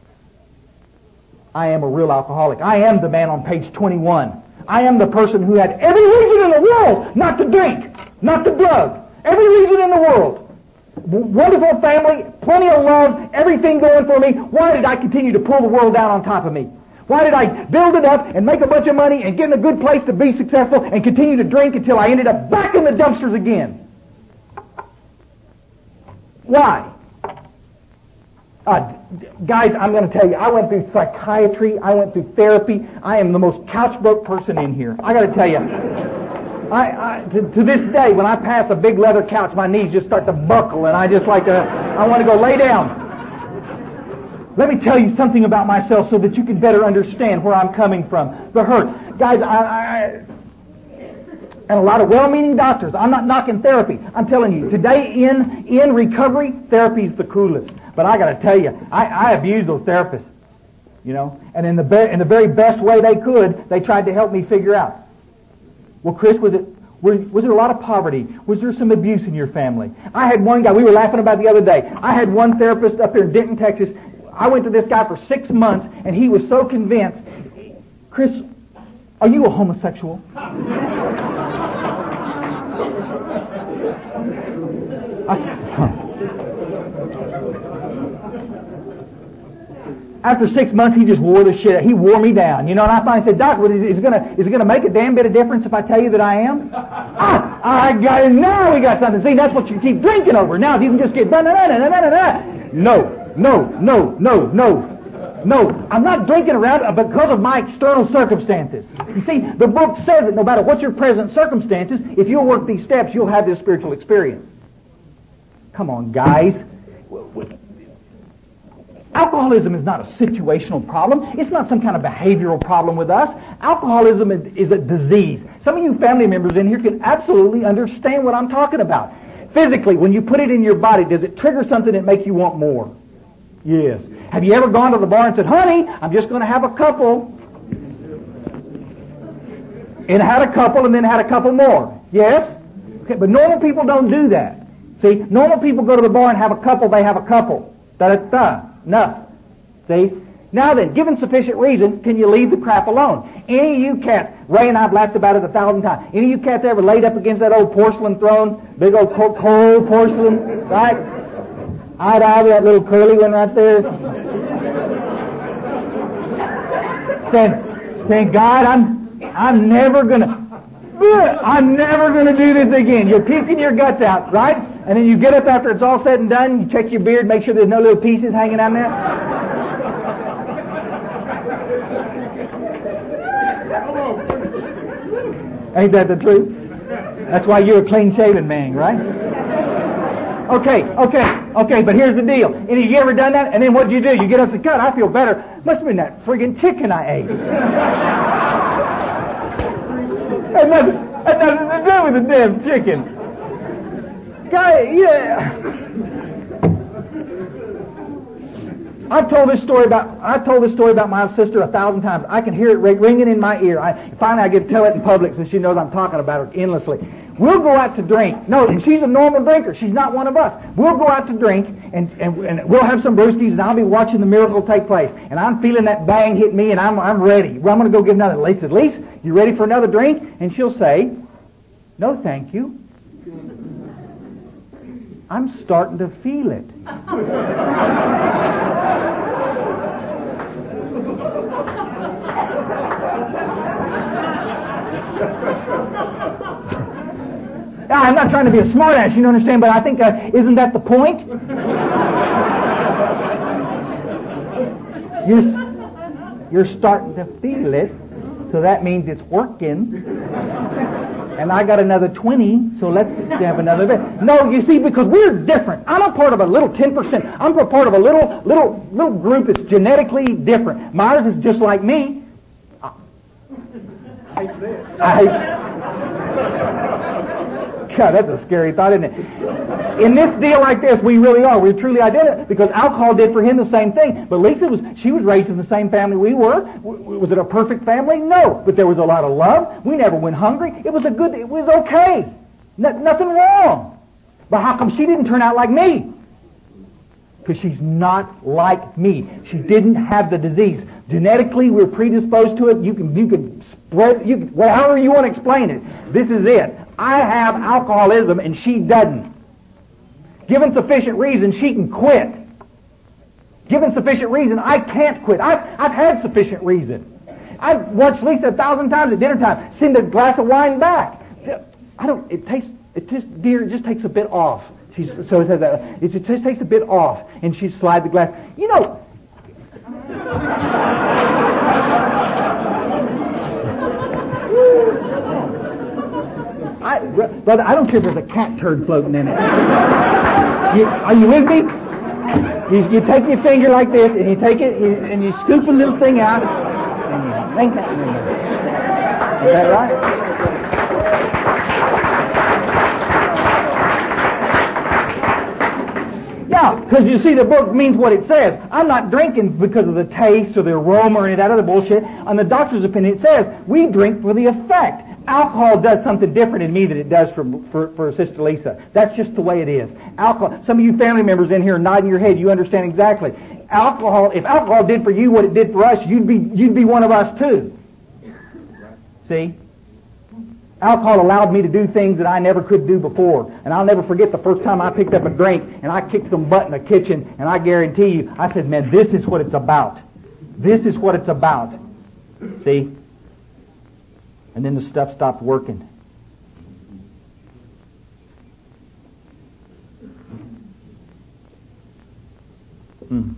I am a real alcoholic. I am the man on page twenty-one. I am the person who had every reason in the world not to drink, not to drug. Every reason in the world. Wonderful family, plenty of love, everything going for me. Why did I continue to pull the world down on top of me? Why did I build it up and make a bunch of money and get in a good place to be successful and continue to drink until I ended up back in the dumpsters again? Why? Uh, guys, I'm going to tell you, I went through psychiatry, I went through therapy, I am the most couch-broke person in here. I got to tell you, I, I to, to this day, when I pass a big leather couch, my knees just start to buckle, and I just like to, I want to go lay down. Let me tell you something about myself so that you can better understand where I'm coming from. The hurt. Guys, I, I and a lot of well-meaning doctors, I'm not knocking therapy. I'm telling you, today in, in recovery, therapy's the coolest. But I got to tell you, I, I abuse those therapists, you know, and in the be- in the very best way they could, they tried to help me figure out. Well, Chris, was it was, was there a lot of poverty? Was there some abuse in your family? I had one guy we were laughing about the other day. I had one therapist up here in Denton, Texas. I went to this guy for six months, and he was so convinced. Chris, are you a homosexual? I said, huh. After six months, he just wore the shit. He wore me down, you know. And I finally said, "Doc, is it gonna is it gonna make a damn bit of difference if I tell you that I am?" ah, I got it. Now we got something. See, that's what you keep drinking over. Now, if you can just get da da da da da da. No, no, no, no, no, no. I'm not drinking around because of my external circumstances. You see, the book says that no matter what your present circumstances, if you'll work these steps, you'll have this spiritual experience. Come on, guys. Alcoholism is not a situational problem. It's not some kind of behavioral problem with us. Alcoholism is a disease. Some of you family members in here can absolutely understand what I'm talking about. Physically, when you put it in your body, does it trigger something that makes you want more? Yes. Have you ever gone to the bar and said, "Honey, I'm just going to have a couple," and had a couple and then had a couple more? Yes? Okay, but normal people don't do that. See, normal people go to the bar and have a couple, they have a couple. Da-da-da. Enough. See? Now then, given sufficient reason, can you leave the crap alone? Any of you cats, Ray and I've laughed about it a thousand times, any of you cats ever laid up against that old porcelain throne? Big old cold, cold porcelain, right? Eye to eye with that little curly one right there. Saying, saying, God, I'm, I'm never gonna, I'm never gonna do this again. You're puking your guts out, right? And then you get up after it's all said and done, you check your beard, make sure there's no little pieces hanging on there. Ain't that the truth? That's why you're a clean-shaven man, right? Okay, okay, okay, but here's the deal. And have you ever done that? And then what do you do? You get up and say, God, I feel better. Must have been that friggin' chicken I ate. Had nothing, had nothing to do with the damn chicken. God, yeah. I've told this story about I've told this story about my sister a thousand times. I can hear it ringing in my ear. I, finally, I get to tell it in public so she knows I'm talking about her endlessly. We'll go out to drink. No, and she's a normal drinker. She's not one of us. We'll go out to drink, and, and, and we'll have some brewskis, and I'll be watching the miracle take place. And I'm feeling that bang hit me, and I'm I'm ready. Well, I'm going to go get another. Lisa, Lisa, you ready for another drink? And she'll say, no, thank you. I'm starting to feel it. Now, I'm not trying to be a smartass, you understand, but I think, uh, isn't that the point? You're, you're starting to feel it, so that means it's working. And I got another twenty, so let's have another bit. No, you see, because we're different. I'm a part of a little ten percent. I'm a part of a little, little, little group that's genetically different. Myers is just like me. I hate this. I hate God, that's a scary thought, isn't it? In this deal like this, we really are. We're truly identical because alcohol did for him the same thing. But Lisa was, she was raised in the same family we were. Was it a perfect family? No. But there was a lot of love. We never went hungry. It was a good, it was okay. No, nothing wrong. But how come she didn't turn out like me? Because she's not like me. She didn't have the disease. Genetically, we're predisposed to it. You can, you can spread, you can, well, however you want to explain it. This is it. I have alcoholism and she doesn't. Given sufficient reason, she can quit. Given sufficient reason, I can't quit. I've, I've had sufficient reason. I've watched Lisa a thousand times at dinner time, send a glass of wine back. I don't, it takes, it just, dear, it just takes a bit off. She so it says that, it just takes a bit off. And she slide the glass. You know, I, brother, I don't care if there's a cat turd floating in it. You, are you with me? You, you take your finger like this, and you take it, you, and you scoop a little thing out, and you think that. Is that right? Yeah, because you see, the book means what it says. I'm not drinking because of the taste or the aroma or any of that other bullshit. On the doctor's opinion, it says we drink for the effect. Alcohol does something different in me than it does for, for, for Sister Lisa. That's just the way it is. Alcohol. Some of you family members in here nodding your head. You understand exactly. Alcohol. If alcohol did for you what it did for us, you'd be you'd be one of us too. See? Alcohol allowed me to do things that I never could do before. And I'll never forget the first time I picked up a drink and I kicked some butt in the kitchen, and I guarantee you, I said, man, this is what it's about. This is what it's about. See? And then the stuff stopped working. Hmm.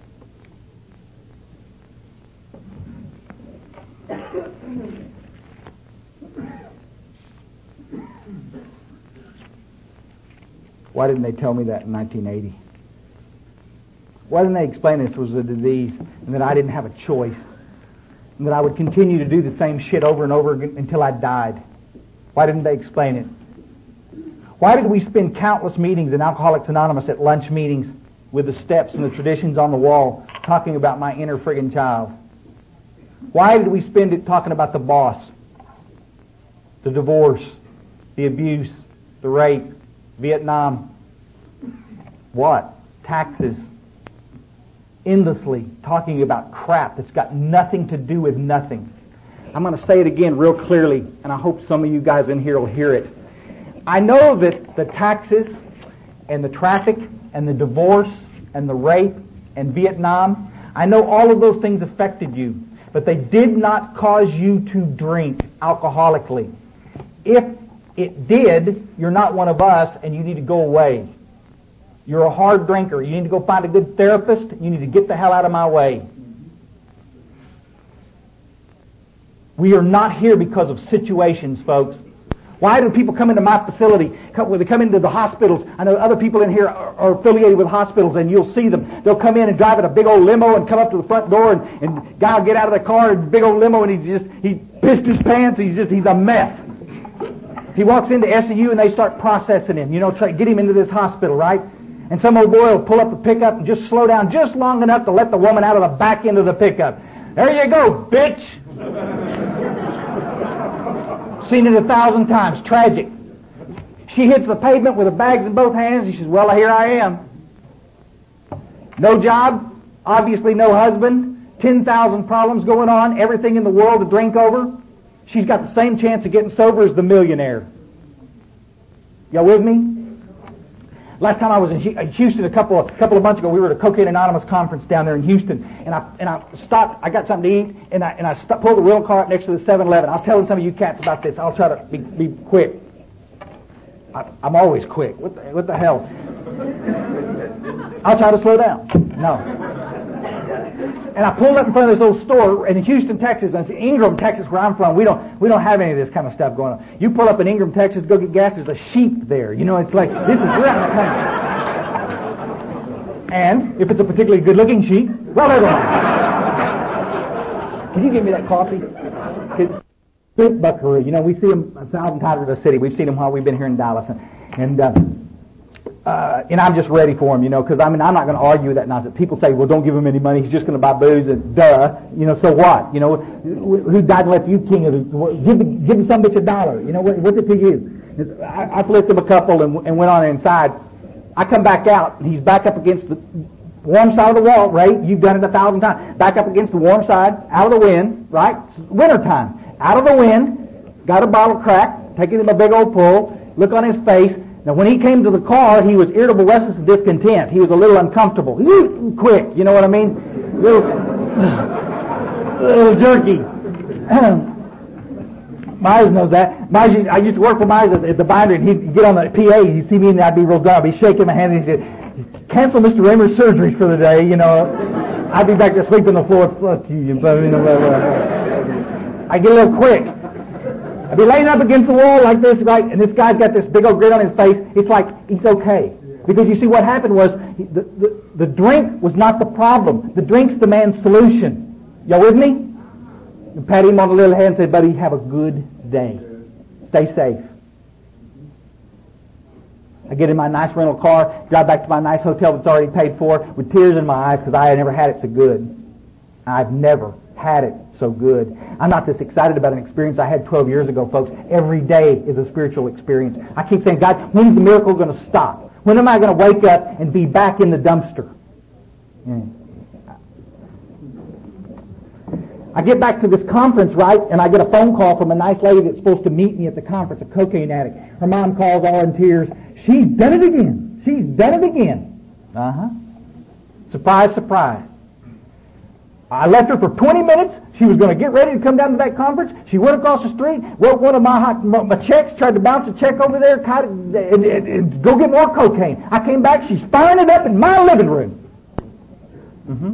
Why didn't they tell me that in nineteen eighty? Why didn't they explain this was a disease and that I didn't have a choice and that I would continue to do the same shit over and over again until I died? Why didn't they explain it? Why did we spend countless meetings in Alcoholics Anonymous at lunch meetings with the steps and the traditions on the wall talking about my inner friggin' child? Why did we spend it talking about the boss, the divorce, the abuse, the rape, Vietnam, what? Taxes. Endlessly talking about crap that's got nothing to do with nothing. I'm going to say it again real clearly, and I hope some of you guys in here will hear it. I know that the taxes and the traffic and the divorce and the rape and Vietnam, I know all of those things affected you. but they did not cause you to drink alcoholically. If it did, you're not one of us and you need to go away. You're a hard drinker. You need to go find a good therapist. You need to get the hell out of my way. We are not here because of situations, folks. Why do people come into my facility? When they come into the hospitals, I know other people in here are, are affiliated with hospitals, and you'll see them. They'll come in and drive in a big old limo and come up to the front door, and, and guy will get out of the car in a big old limo, and he's just, he pissed his pants. He's just, he's a mess. He walks into S C U, and they start processing him, you know, try to get him into this hospital, right? And some old boy will pull up the pickup and just slow down just long enough to let the woman out of the back end of the pickup. There you go, bitch! Seen it a thousand times. Tragic. She hits the pavement with her bags in both hands. She says, well, here I am. No job. Obviously no husband. ten thousand problems going on. Everything in the world to drink over. She's got the same chance of getting sober as the millionaire. Y'all with me? Last time I was in Houston a couple of, couple of months ago, we were at a Cocaine Anonymous conference down there in Houston, and I and I stopped. I got something to eat, and I and I stopped, pulled the rental car up next to the seven eleven. I was telling some of you cats about this. I'll try to be, be quick. I, I'm always quick. What the, what the hell? I'll try to slow down. No. And I pulled up in front of this little store in Houston, Texas. And it's Ingram, Texas, where I'm from. We don't we don't have any of this kind of stuff going on. You pull up in Ingram, Texas, go get gas. There's a sheep there. You know, it's like this is real. And if it's a particularly good-looking sheep, well, they're going. Can you give me that coffee? Big buckaroo. You know, we see them a thousand times in the city. We've seen them while we've been here in Dallas, and and. Uh, Uh, and I'm just ready for him, you know, because I mean, I'm not going to argue with that nonsense. People say, well, don't give him any money. He's just going to buy booze, and duh, you know, so what? You know, who died and left you king of the, give, give some bitch a dollar. You know, what, what's it to you? I, I flipped him a couple and, and went on inside. I come back out, and he's back up against the warm side of the wall, right? You've done it a thousand times. Back up against the warm side, out of the wind, right? It's winter time. Out of the wind, got a bottle crack, taking him a big old pull, look on his face. Now, when he came to the car, he was irritable, restless, and discontent. He was a little uncomfortable. Quick, you know what I mean? Little, little jerky. Myers knows that. Myers, I used to work for Myers at, at the binder, and he'd get on the P A, he'd see me, and I'd be real dumb. He'd be shaking my hand, and he'd say, cancel Mister Raymer's surgery for the day, you know. I'd be back there sweeping the floor. Fuck you, you know, blah, blah, blah. I'd get a little quick. I'd be laying up against the wall like this, right, and this guy's got this big old grin on his face. It's like, he's okay. Because you see, what happened was, he, the, the, the drink was not the problem. The drink's the man's solution. Y'all with me? And pat him on the little head and said, buddy, have a good day. Stay safe. I get in my nice rental car, drive back to my nice hotel that's already paid for, with tears in my eyes because I had never had it so good. I've never had it so good. I'm not this excited about an experience I had twelve years ago, folks. Every day is a spiritual experience. I keep saying, God, when's the miracle going to stop? When am I going to wake up and be back in the dumpster? Yeah. I get back to this conference, right, and I get a phone call from a nice lady that's supposed to meet me at the conference, a cocaine addict. Her mom calls all in tears. She's done it again. She's done it again. Uh-huh. Surprise, surprise. I left her for twenty minutes. She was going to get ready to come down to that conference. She went across the street, wrote one of my my checks, tried to bounce a check over there, cut it, and, and, and go get more cocaine. I came back. She's firing it up in my living room. Mm-hmm.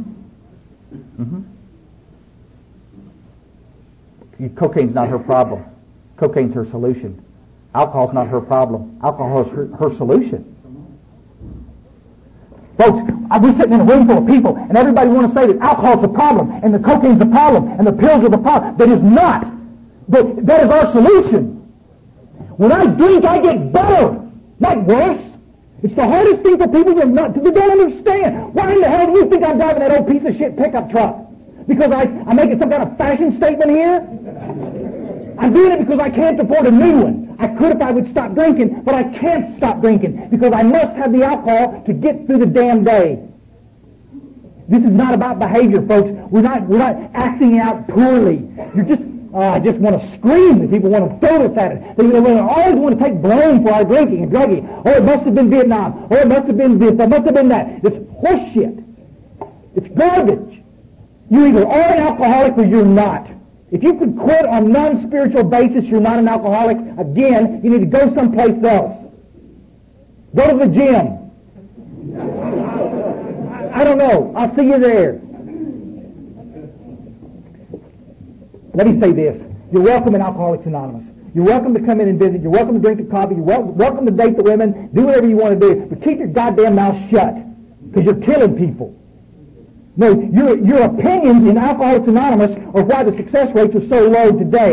Mm-hmm. Cocaine's not her problem. Cocaine's her solution. Alcohol's not her problem. Alcohol is her, her solution. Folks, we're sitting in a room full of people, and everybody wants to say that alcohol's the problem, and the cocaine's the problem, and the pills are the problem. That is not. But that is our solution. When I drink, I get better, not worse. It's the hardest thing for people to not to don't understand. Why in the hell do you think I'm driving that old piece of shit pickup truck? Because I, I'm making some kind of fashion statement here? I'm doing it because I can't afford a new one. I could if I would stop drinking, but I can't stop drinking because I must have the alcohol to get through the damn day. This is not about behavior, folks. We're not we're not acting out poorly. You're just oh, I just want to scream that people want to throw us at it. They, they always want to take blame for our drinking and drugging. Oh, it must have been Vietnam. Oh, it must have been this. It must have been that. It's horseshit. It's garbage. You either are an alcoholic or you're not. If you could quit on a non-spiritual basis, you're not an alcoholic. Again, you need to go someplace else. Go to the gym. I don't know. I'll see you there. Let me say this. You're welcome in Alcoholics Anonymous. You're welcome to come in and visit. You're welcome to drink the coffee. You're wel- welcome to date the women. Do whatever you want to do. But keep your goddamn mouth shut. Because you're killing people. No, your, your opinions in Alcoholics Anonymous are why the success rates are so low today.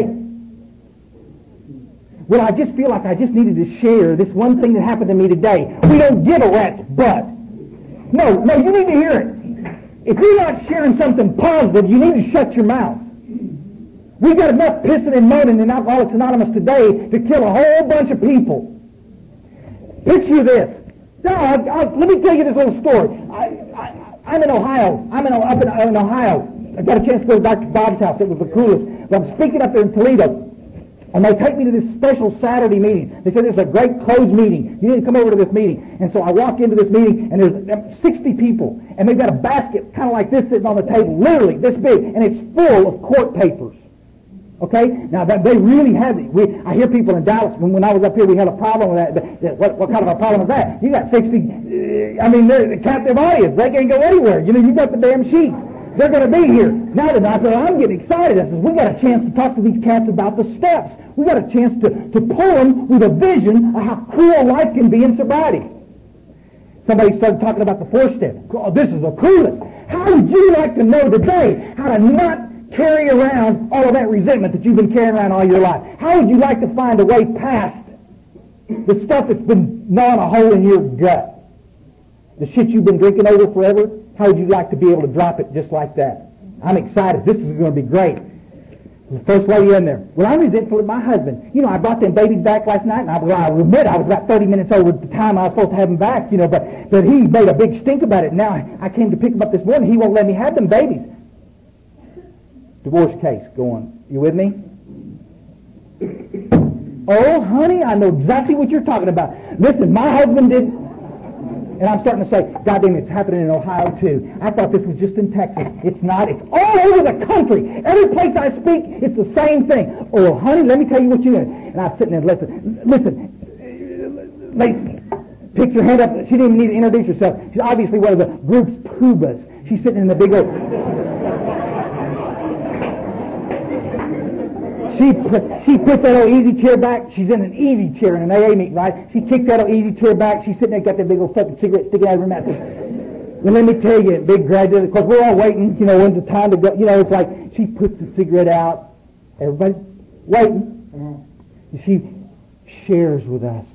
Well, I just feel like I just needed to share this one thing that happened to me today. We don't give a rat's butt. No, no, you need to hear it. If you're not sharing something positive, you need to shut your mouth. We've got enough pissing and moaning in Alcoholics Anonymous today to kill a whole bunch of people. Picture this. Now, I, I, let me tell you this little story. I, I, I'm in Ohio. I'm in, up in, in Ohio. I got a chance to go to Doctor Bob's house. It was the coolest. But I'm speaking up there in Toledo. And they take me to this special Saturday meeting. They said this is a great closed meeting. You need to come over to this meeting. And so I walk into this meeting, and there's sixty people. And they've got a basket kind of like this sitting on the table, literally this big. And it's full of court papers. Okay? Now, that, they really have it. We, I hear people in Dallas, when, when I was up here, we had a problem with that. But, that what, what kind of a problem is that? You got sixty, uh, I mean, they're a captive audience. They can't go anywhere. You know, you got the damn sheets. They're going to be here. Now then, I said, I'm getting excited. I said, we got a chance to talk to these cats about the steps. We got a chance to, to pull them with a vision of how cool life can be in sobriety. Somebody started talking about the four step. Oh, this is the coolest. How would you like to know today how to not carry around all of that resentment that you've been carrying around all your life? How would you like to find a way past the stuff that's been gnawing a hole in your gut? The shit you've been drinking over forever? How would you like to be able to drop it just like that? I'm excited. This is going to be great. The first lady in there. Well, I'm resentful of my husband. You know, I brought them babies back last night, and I, well, I admit I was about thirty minutes over the time I was supposed to have them back, you know, but, but he made a big stink about it. Now I came to pick him up this morning. He won't let me have them babies. Divorce case going. You with me? Oh, honey, I know exactly what you're talking about. Listen, my husband did... And I'm starting to say, God damn, it's happening in Ohio too. I thought this was just in Texas. It's not. It's all over the country. Every place I speak, it's the same thing. Oh, honey, let me tell you what you know. And I'm sitting there, listen, listen. Lady, picks her hand up. She didn't even need to introduce herself. She's obviously one of the group's poobas. She's sitting in the big old... She put, she put that old easy chair back. She's in an easy chair in an A A meeting, right? She kicked that old easy chair back. She's sitting there, got that big old fucking cigarette sticking out of her mouth. And let me tell you, big graduate, because we're all waiting, you know, when's the time to go? You know, it's like she puts the cigarette out. Everybody's waiting. She shares with us.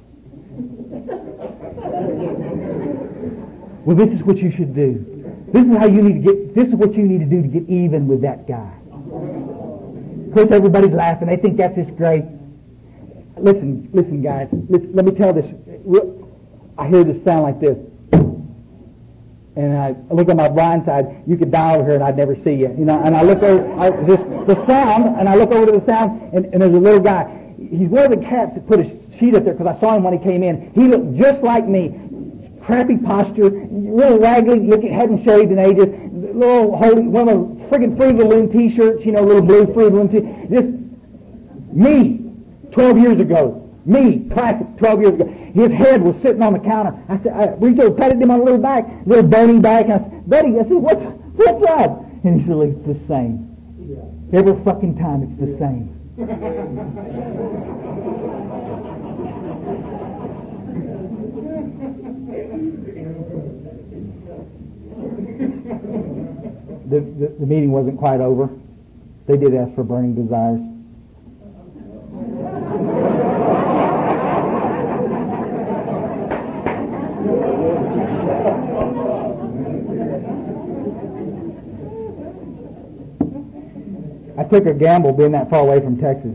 Well, this is what you should do. This is how you need to get, this is what you need to do to get even with that guy. Of course, everybody's laughing. They think that's just great. Listen, listen, guys. Listen, let me tell this. I hear this sound like this. And I look on my blind side. You could die over here and I'd never see you. You know, and I look over, I, just the sound, and I look over to the sound, and, and there's a little guy. He's one of the cats that put a sheet up there because I saw him when he came in. He looked just like me. Crappy posture, real raggedy, looking, hadn't shaved in ages, little holy, one of those friggin' Fruit of the Loom t-shirts, you know, little blue Fruit of the Loom t-shirts. Just me, twelve years ago. Me, classic, twelve years ago. His head was sitting on the counter. I said, I reached over, patted him on the little back, little bony back, and I said, Buddy, I said, what's, what's up? And he said, it's the same. Every fucking time it's the same. The, the, the meeting wasn't quite over. They did ask for burning desires. I took a gamble being that far away from Texas.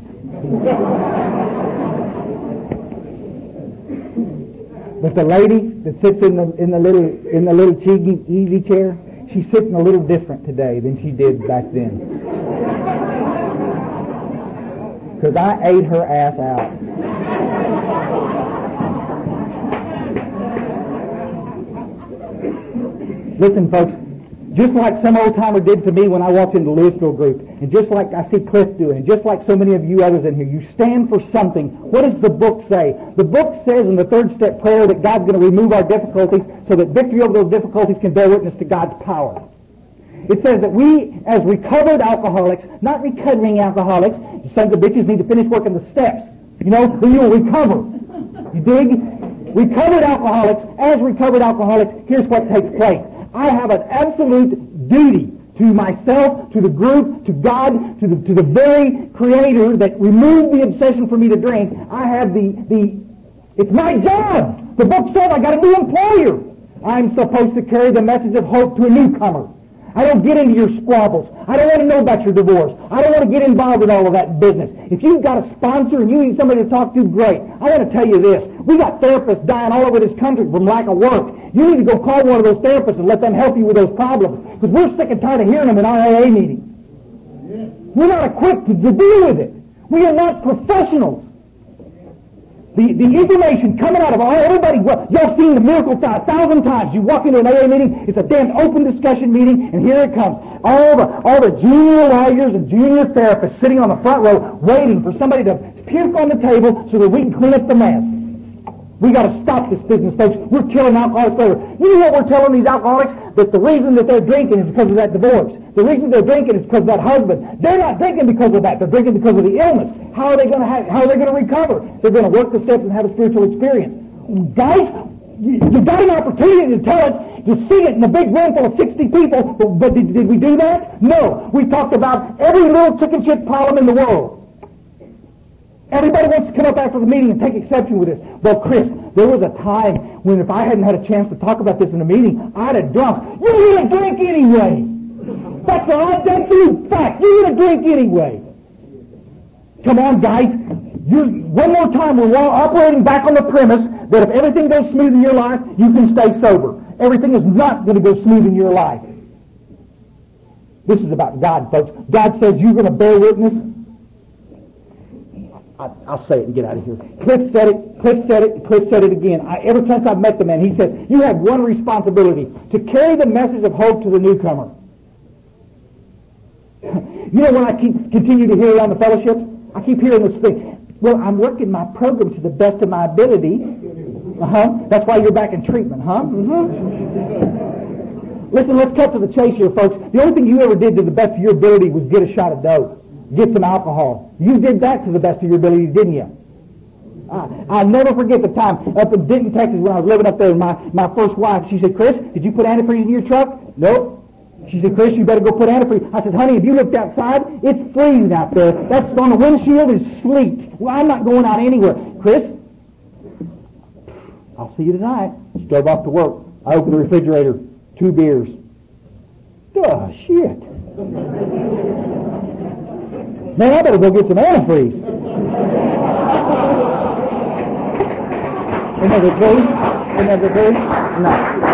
But the lady that sits in the in the little in the little cheeky easy chair, she's sitting a little different today than she did back then. Because I ate her ass out. Listen, folks, just like some old timer did to me when I walked into the Louisville group, and just like I see Cliff doing, and just like so many of you others in here, you stand for something. What does the book say? The book says in the third step prayer that God's going to remove our difficulties so that victory over those difficulties can bear witness to God's power. It says that we, as recovered alcoholics, not recovering alcoholics, sons of bitches need to finish working the steps. You know, then you'll recover. You dig? Recovered alcoholics, as recovered alcoholics, here's what takes place. I have an absolute duty to myself, to the group, to God, to the, to the very Creator that removed the obsession for me to drink. I have the, the, it's my job. The book said I got a new employer. I'm supposed to carry the message of hope to a newcomer. I don't get into your squabbles. I don't want to know about your divorce. I don't want to get involved in all of that business. If you've got a sponsor and you need somebody to talk to, great. I want to tell you this. We got therapists dying all over this country from lack of work. You need to go call one of those therapists and let them help you with those problems. Because we're sick and tired of hearing them in our A A meetings. We're not equipped to, to deal with it. We are not professionals. The, the information coming out of all, everybody, well, y'all seen the miracle sign a thousand times. You walk into an A A meeting, it's a damn open discussion meeting, and here it comes. All the, all the junior lawyers and junior therapists sitting on the front row waiting for somebody to puke on the table so that we can clean up the mess. We got to stop this business, folks. We're killing alcoholics forever. You know what we're telling these alcoholics? That the reason that they're drinking is because of that divorce. The reason they're drinking is because of that husband. They're not drinking because of that. They're drinking because of the illness. How are they going to have, how are they going to recover? They're going to work the steps and have a spiritual experience. Guys, you, you got an opportunity to tell it, to see it in a big room full of sixty people, but, but did, did we do that? No. We talked about every little chicken shit problem in the world. Everybody wants to come up after the meeting and take exception with this. Well, Chris, there was a time when if I hadn't had a chance to talk about this in a meeting, I'd have drunk. You're going to drink anyway. That's an absolute fact. You're going to drink anyway. Come on, guys. You're, one more time, we're operating back on the premise that if everything goes smooth in your life, you can stay sober. Everything is not going to go smooth in your life. This is about God, folks. God says you're going to bear witness. I, I'll say it and get out of here. Cliff said it, Cliff said it, Cliff said it again. I, ever since I've met the man, he said, you have one responsibility, to carry the message of hope to the newcomer. You know, when I keep continue to hear around the fellowships, I keep hearing this thing. Well, I'm working my program to the best of my ability. Uh-huh. That's why you're back in treatment, huh? Mm-hmm. Listen, let's cut to the chase here, folks. The only thing you ever did to the best of your ability was get a shot of dope. Get some alcohol. You did that to the best of your ability, didn't you? I, I'll never forget the time up in Denton, Texas, when I was living up there. My, my first wife, she said, Chris, did you put antifreeze in your truck? Nope. She said, Chris, you better go put antifreeze. I said, honey, if you looked outside, it's freezing out there. That's on the windshield is sleet. Well, I'm not going out anywhere. Chris, I'll see you tonight. She drove off to work. I opened the refrigerator. Two beers. Oh, shit. Man, I better go get some antifreeze. Isn't that the truth? Isn't that the truth? No.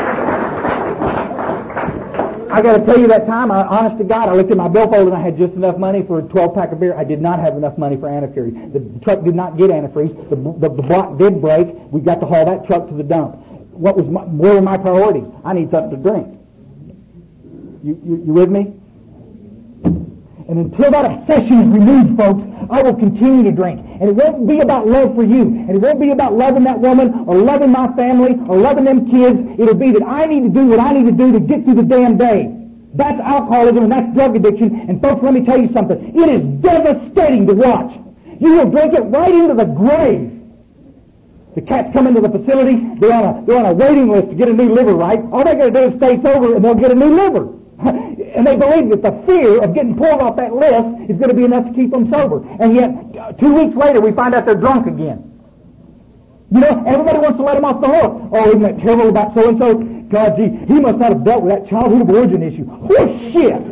I got to tell you, that time, I, honest to God, I looked at my billfold and I had just enough money for a twelve pack of beer. I did not have enough money for antifreeze. The, the truck did not get antifreeze. The, the, the block did break. We got to haul that truck to the dump. What was my, where were my priorities? I need something to drink. You, you, you with me? And until that obsession is removed, folks, I will continue to drink. And it won't be about love for you. And it won't be about loving that woman or loving my family or loving them kids. It'll be that I need to do what I need to do to get through the damn day. That's alcoholism and that's drug addiction. And folks, let me tell you something. It is devastating to watch. You will drink it right into the grave. The cats come into the facility. They're on a, they're on a waiting list to get a new liver, right? All they got to do is stay sober and they'll get a new liver. And they believe that the fear of getting pulled off that list is going to be enough to keep them sober. And yet, uh, two weeks later, we find out they're drunk again. You know, everybody wants to let them off the hook. Oh, isn't that terrible about so-and-so? God, gee, he must not have dealt with that childhood of origin issue. Oh, shit!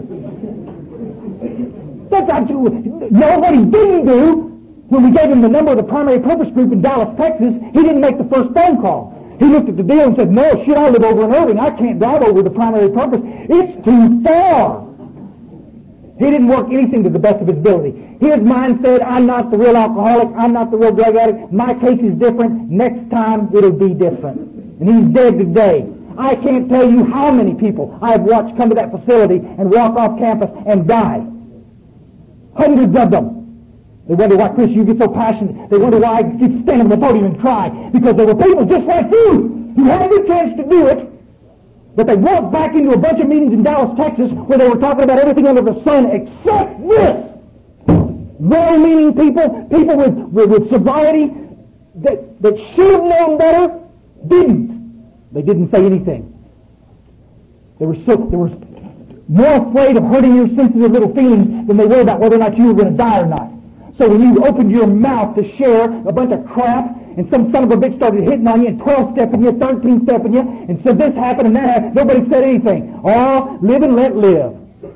That's not true. No, what he didn't do, when we gave him the number of the primary purpose group in Dallas, Texas, he didn't make the first phone call. He looked at the deal and said, no, shit, I live over in Irving. I can't drive over to primary purpose. It's too far. He didn't work anything to the best of his ability. His mind said, I'm not the real alcoholic. I'm not the real drug addict. My case is different. Next time, it'll be different. And he's dead today. I can't tell you how many people I have watched come to that facility and walk off campus and die. Hundreds of them. They wonder why, Chris, you get so passionate. They wonder why I get stand on the podium and cry. Because there were people just like you who had a good chance to do it, but they walked back into a bunch of meetings in Dallas, Texas, where they were talking about everything under the sun except this. Well-meaning people, people with, with, with sobriety, that, that should have known better, didn't. They didn't say anything. They were so, they were more afraid of hurting your sensitive little feelings than they were about whether or not you were going to die or not. So when you opened your mouth to share a bunch of crap, and some son of a bitch started hitting on you and twelve-stepping you, thirteen-stepping you, and said this happened and that happened, nobody said anything. Oh, live and let live.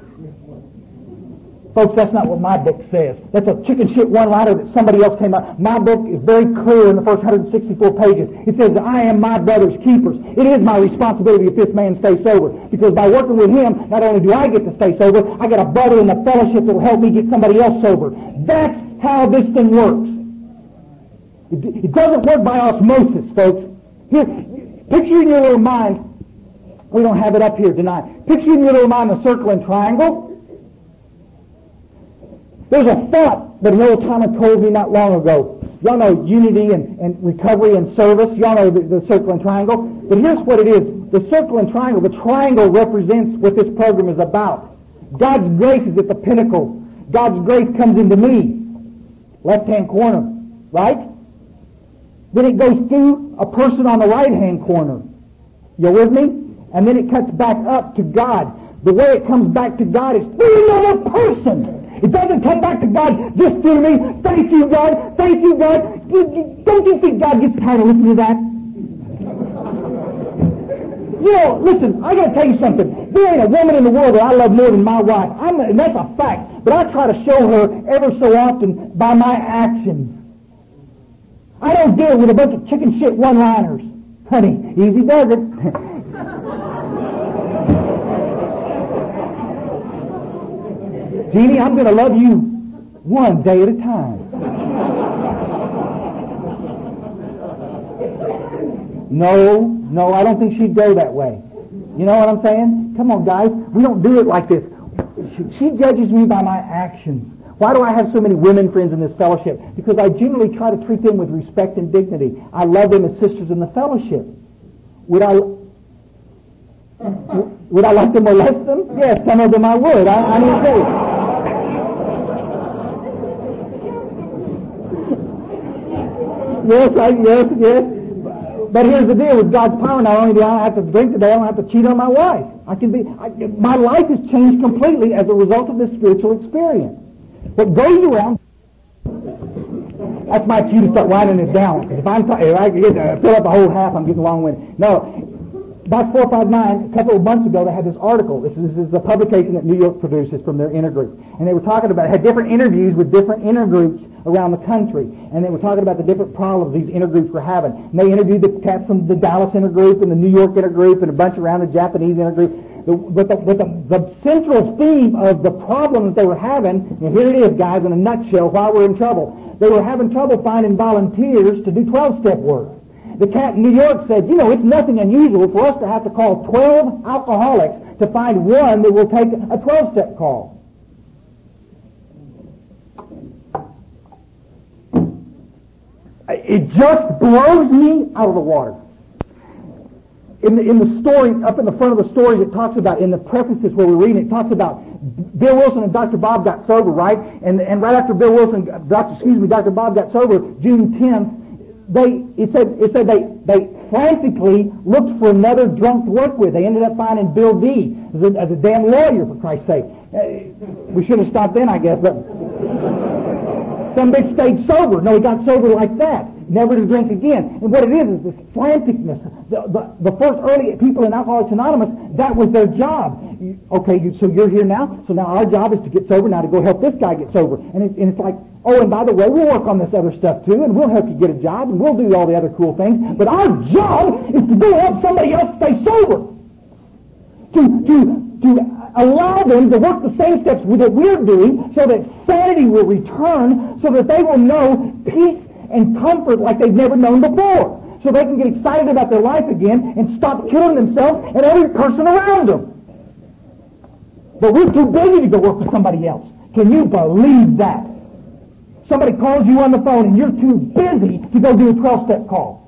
Folks, that's not what my book says. That's a chicken shit one-liner that somebody else came out. My book is very clear in the first one hundred sixty-four pages. It says, I am my brother's keepers. It is my responsibility if this man stays sober. Because by working with him, not only do I get to stay sober, I got a brother in the fellowship that will help me get somebody else sober. That's how this thing works. It, it doesn't work by osmosis, folks. Here, picture in your little mind, we don't have it up here tonight. Picture in your little mind the circle and triangle. There's a thought that an old timer told me not long ago. Y'all know unity and, and recovery and service. Y'all know the, the circle and triangle. But here's what it is. The circle and triangle, the triangle represents what this program is about. God's grace is at the pinnacle. God's grace comes into me. Left-hand corner. Right? Then it goes through a person on the right-hand corner. You with me? And then it cuts back up to God. The way it comes back to God is through another person. It doesn't come back to God just through me. Thank you, God. Thank you, God. Don't you think God gets tired of listening to that? You know, listen, I got to tell you something. There ain't a woman in the world that I love more than my wife. I'm, and that's a fact. But I try to show her ever so often by my actions. I don't deal with a bunch of chicken shit one-liners. Honey, easy does it. Jeannie, I'm going to love you one day at a time. No, no, I don't think she'd go that way. You know what I'm saying? Come on, guys. We don't do it like this. She judges me by my actions. Why do I have so many women friends in this fellowship? Because I generally try to treat them with respect and dignity. I love them as sisters in the fellowship. Would I... Would I like to molest them? Yes, some of them I would. I, I mean, say. Yes, I, yes, yes. But here's the deal with God's power. Not only do I not have to drink today, I don't have to cheat on my wife. I can be. I, my life has changed completely as a result of this spiritual experience. What goes around. That's my cue to start winding it down. Because if I'm if I get uh, fill up a whole half, I'm getting long-winded. No. Box four five nine, a couple of months ago, they had this article. This is, this is a publication that New York produces from their intergroup. And they were talking about, had different interviews with different intergroups around the country. And they were talking about the different problems these intergroups were having. And they interviewed the cats from the Dallas intergroup and the New York intergroup and a bunch around the Japanese intergroup. The, but the, but the, the central theme of the problems they were having, and here it is, guys, in a nutshell, why we're in trouble. They were having trouble finding volunteers to do twelve-step work. The cat in New York said, you know, it's nothing unusual for us to have to call twelve alcoholics to find one that will take a twelve-step call. It just blows me out of the water. In the, in the story, up in the front of the stories, it talks about, in the prefaces where we're reading, it talks about Bill Wilson and Doctor Bob got sober, right? And, and right after Bill Wilson, Doctor, excuse me, Doctor Bob got sober, June tenth, They, it said, it said they, they frantically looked for another drunk to work with. They ended up finding Bill D. as a, as a damn lawyer, for Christ's sake. Uh, we should have stopped then, I guess, but some bitch stayed sober. No, he got sober like that. Never to drink again. And what it is, is this franticness. The, the, the first early people in Alcoholics Anonymous, that was their job. You, okay, you, so you're here now, so now our job is to get sober, now to go help this guy get sober. And, it, and it's like, oh, and by the way, we'll work on this other stuff too, and we'll help you get a job, and we'll do all the other cool things. But our job is to go help somebody else stay sober. To, to, to allow them to work the same steps that we're doing so that sanity will return, so that they will know peace and comfort like they've never known before. so they can get excited about their life again and stop killing themselves and every person around them. But we're too busy to go work for somebody else. Can you believe that? Somebody calls you on the phone and you're too busy to go do a twelve-step call.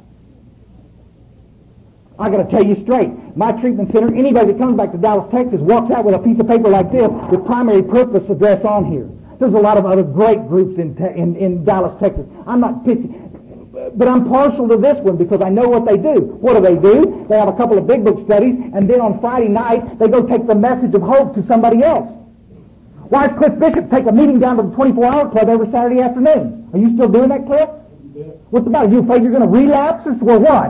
I got to tell you straight, my treatment center, anybody that comes back to Dallas, Texas, walks out with a piece of paper like this with primary purpose address on here. There's a lot of other great groups in, te- in, in Dallas, Texas. I'm not pitching, but I'm partial to this one because I know what they do. What do they do? They have a couple of big book studies, and then on Friday night, they go take the message of hope to somebody else. Why does Cliff Bishop take a meeting down to the twenty-four hour club every Saturday afternoon? Are you still doing that, Cliff? What's the matter? Are you afraid you're going to relapse or what?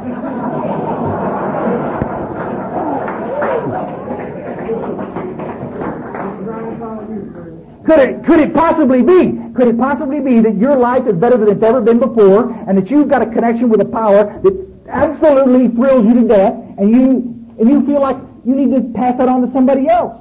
Could it, could it possibly be, could it possibly be that your life is better than it's ever been before, and that you've got a connection with a power that absolutely thrills you to death, and you, and you feel like you need to pass that on to somebody else?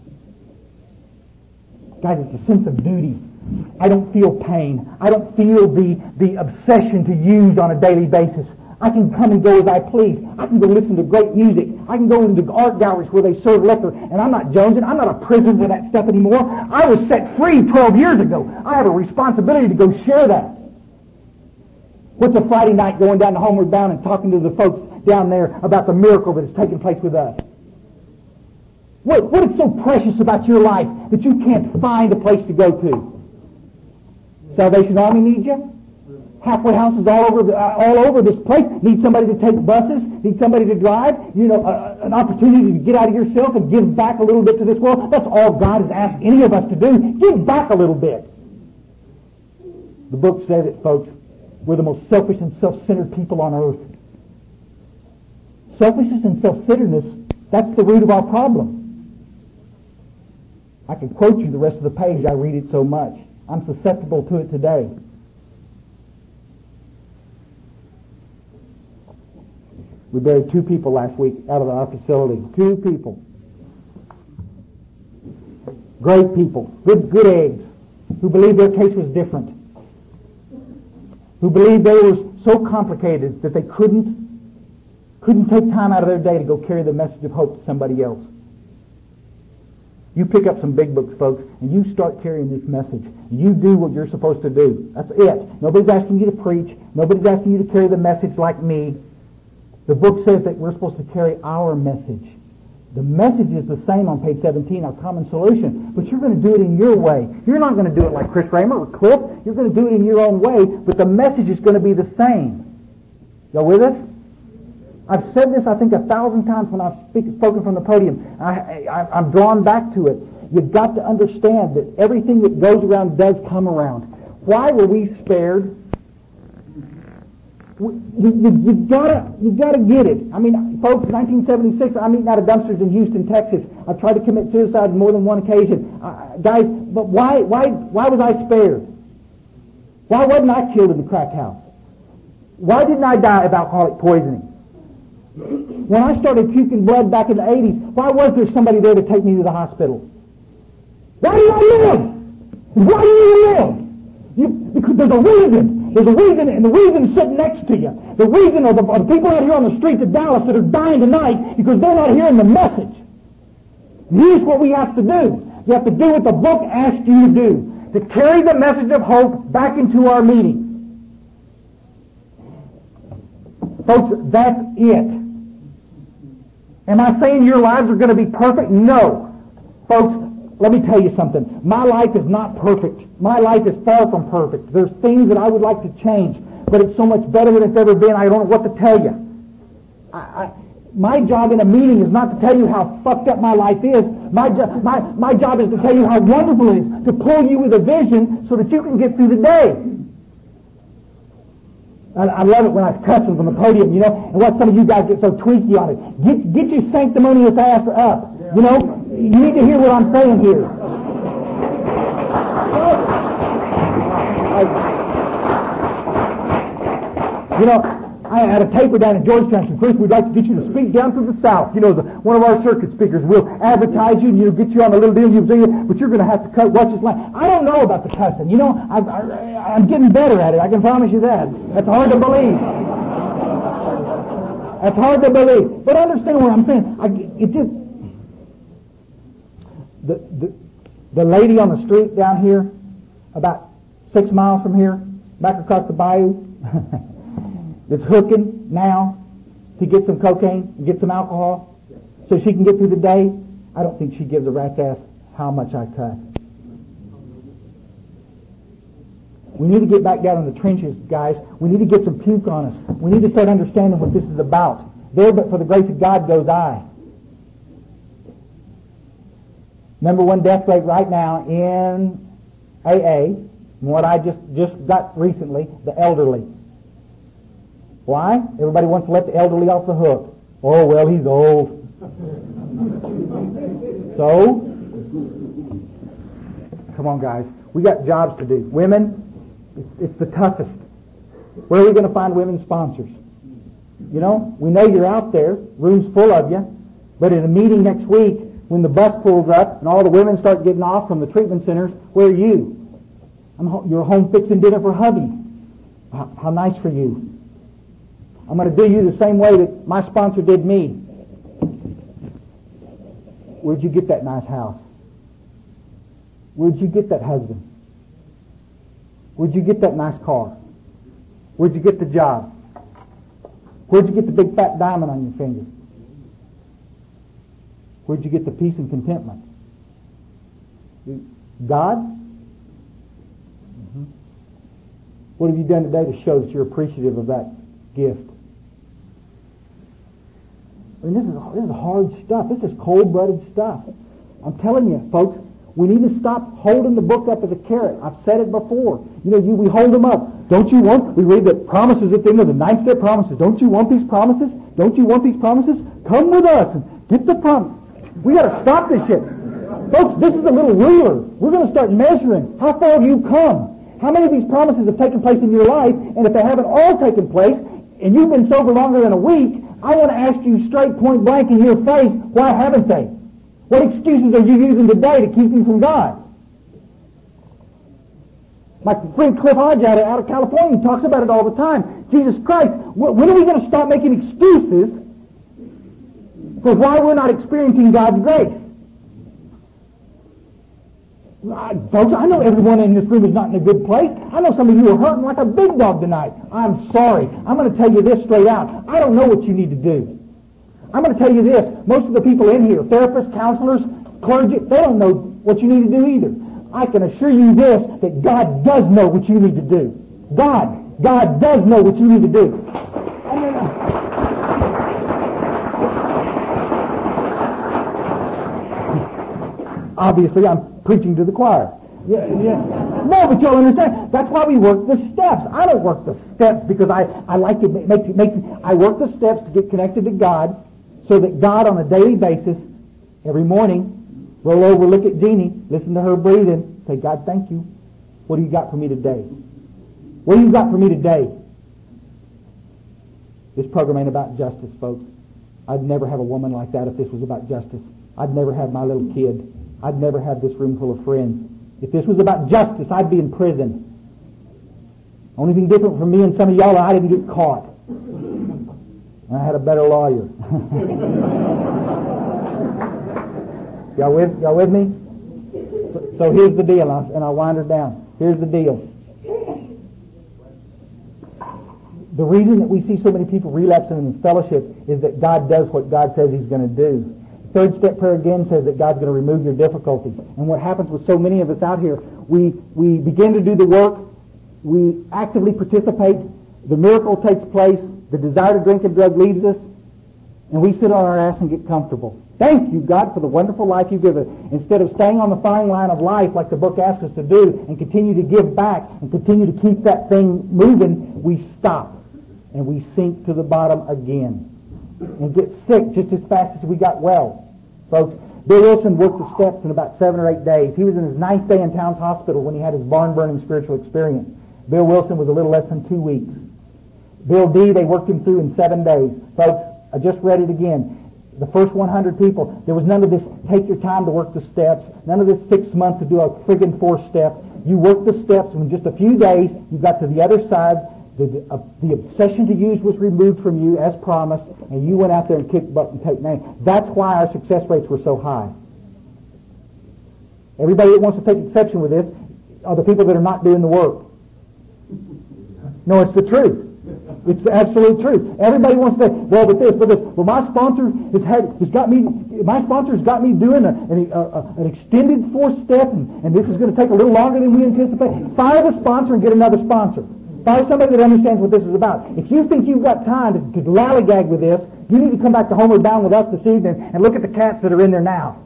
Guys, it's a sense of duty. I don't feel pain. I don't feel the, the obsession to use on a daily basis. I can come and go as I please. I can go listen to great music. I can go into art galleries where they serve liquor, and I'm not jonesing. I'm not a prisoner to that stuff anymore. I was set free twelve years ago. I have a responsibility to go share that. What's a Friday night going down to Homeward Bound and talking to the folks down there about the miracle that has taken place with us? What, what is so precious about your life that you can't find a place to go to? Salvation Army needs you. Halfway houses all over the, uh, all over this place need somebody to take buses, need somebody to drive, you know, uh, an opportunity to get out of yourself and give back a little bit to this world. That's all God has asked any of us to do. Give back a little bit. The book says it, folks. We're the most selfish and self-centered people on earth. Selfishness and self-centeredness, that's the root of our problem. I can quote you the rest of the page. I read it so much. I'm susceptible to it today. We buried two people last week out of our facility. Two people. Great people. Good, good eggs. Who believed their case was different. Who believed they were so complicated that they couldn't, couldn't take time out of their day to go carry the message of hope to somebody else. You pick up some big books, folks, and you start carrying this message. You do what you're supposed to do. That's it. Nobody's asking you to preach. Nobody's asking you to carry the message like me. The book says that we're supposed to carry our message. The message is the same on page seventeen, our common solution, but you're going to do it in your way. You're not going to do it like Chris Raymer or Cliff. You're going to do it in your own way, but the message is going to be the same. Y'all with us? I've said this, I think, a thousand times when I've speak, spoken from the podium. I, I, I'm drawn back to it. You've got to understand that everything that goes around does come around. Why were we spared? You, you, you gotta, you gotta get it. I mean, folks, nineteen seventy-six, I'm eating out of dumpsters in Houston, Texas. I tried to commit suicide on more than one occasion. Uh, guys, but why, why, why was I spared? Why wasn't I killed in the crack house? Why didn't I die of alcoholic poisoning? When I started puking blood back in the eighties, why was there somebody there to take me to the hospital? Why do I live? Why do you live? You, because there's a reason. There's a reason, and the reason is sitting next to you. The reason are the, are the people out here on the streets of Dallas that are dying tonight because they're not hearing the message. And here's what we have to do. You have to do what the book asked you to do, to carry the message of hope back into our meeting. Folks, that's it. Am I saying your lives are going to be perfect? No. Folks, let me tell you something. My life is not perfect. My life is far from perfect. There's things that I would like to change, but it's so much better than it's ever been, I don't know what to tell you. I, I, my job in a meeting is not to tell you how fucked up my life is. My, jo- my, my job is to tell you how wonderful it is, to pull you with a vision so that you can get through the day. I, I love it when I cuss them from the podium, you know, and what some of you guys get so tweaky on it. Get, get your sanctimonious ass up, you know. You need to hear what I'm saying here. You know, I had a taper down in Georgetown. So Chris, we'd like to get you to speak down through the South. You know, as a, one of our circuit speakers. We'll advertise you and you'll get you on a little deal. You'll do it, but you're going to have to cut, watch this line. I don't know about the cussing. You know, I, I, I'm getting better at it. I can promise you that. That's hard to believe. That's hard to believe. But understand what I'm saying. I, it just, the, the, the lady on the street down here, about six miles from here, back across the bayou, that's hooking now to get some cocaine and get some alcohol so she can get through the day, I don't think she gives a rat's ass how much I cut. We need to get back down in the trenches, guys. We need to get some puke on us. We need to start understanding what this is about. There, but for the grace of God goes I. Number one death rate right now in A A, what I just, just got recently, the elderly. Why? Everybody wants to let the elderly off the hook. Oh, well, he's old. So, come on, guys. We got jobs to do. Women, it's, it's the toughest. Where are we going to find women sponsors? You know, we know you're out there, rooms full of you, but in a meeting next week, when the bus pulls up and all the women start getting off from the treatment centers, where are you? I'm ho- you're home fixing dinner for hubby. How, how nice for you. I'm going to do you the same way that my sponsor did me. Where'd you get that nice house? Where'd you get that husband? Where'd you get that nice car? Where'd you get the job? Where'd you get the big fat diamond on your finger? Where'd you get the peace and contentment? God? Mm-hmm. What have you done today to show that you're appreciative of that gift? I mean, this is, this is hard stuff. This is cold-blooded stuff. I'm telling you, folks, we need to stop holding the book up as a carrot. I've said it before. You know, you, we hold them up. Don't you want, we read the promises at the end of the nine-step promises. Don't you want these promises? Don't you want these promises? Come with us and get the promise. We got to stop this shit. Folks, this is a little ruler. We're going to start measuring. How far have you come? How many of these promises have taken place in your life? And if they haven't all taken place, and you've been sober longer than a week, I want to ask you straight point blank in your face, why haven't they? What excuses are you using today to keep you from God? My friend Cliff Hodge out of, out of California talks about it all the time. Jesus Christ, when are we going to stop making excuses for why we're not experiencing God's grace? I, folks, I know everyone in this room is not in a good place. I know some of you are hurting like a big dog tonight. I'm sorry. I'm going to tell you this straight out. I don't know what you need to do. I'm going to tell you this. Most of the people in here, therapists, counselors, clergy, they don't know what you need to do either. I can assure you this, that God does know what you need to do. God, God does know what you need to do. And then, uh, obviously, I'm preaching to the choir. Yeah, yeah. No, but you'll understand. That's why we work the steps. I don't work the steps because I, I like to make it make. I work the steps to get connected to God, so that God, on a daily basis, every morning, roll over, look at Jeannie, listen to her breathing, say, God, thank you. What do you got for me today? What do you got for me today? This program ain't about justice, folks. I'd never have a woman like that if this was about justice. I'd never have my little kid. I'd never have this room full of friends. If this was about justice, I'd be in prison. Only thing different from me and some of y'all, I didn't get caught. I had a better lawyer. y'all with y'all with me? So, so here's the deal, and I'll, and I'll wind her down. Here's the deal. The reason that we see so many people relapsing in fellowship is that God does what God says He's going to do. Third step prayer again says that God's going to remove your difficulties. And what happens with so many of us out here, we, we begin to do the work, we actively participate, the miracle takes place, the desire to drink and drug leaves us, and we sit on our ass and get comfortable. Thank you, God, for the wonderful life you give us. Instead of staying on the fine line of life like the book asks us to do and continue to give back and continue to keep that thing moving, we stop and we sink to the bottom again and get sick just as fast as we got well. Folks, Bill Wilson worked the steps in about seven or eight days. He was in his ninth day in Towns Hospital when he had his barn-burning spiritual experience. Bill Wilson was a little less than two weeks. Bill D., they worked him through in seven days. Folks, I just read it again. The first one hundred people, there was none of this take your time to work the steps, none of this six months to do a friggin' four step. You worked the steps, and in just a few days, you got to the other side. The, uh, the obsession to use was removed from you as promised, and you went out there and kicked butt and take names. That's why our success rates were so high. Everybody that wants to take exception with this are the people that are not doing the work. No, it's the truth. It's the absolute truth. Everybody wants to say, well, but this, but this. Well, my sponsor has had, has got me, my sponsor has got me doing a, an, a, an extended fourth step, and, and this is going to take a little longer than we anticipate. Fire the sponsor and get another sponsor. Fire somebody that understands what this is about. If you think you've got time to, to lollygag with this, you need to come back to Homeward Bound with us this evening and look at the cats that are in there now.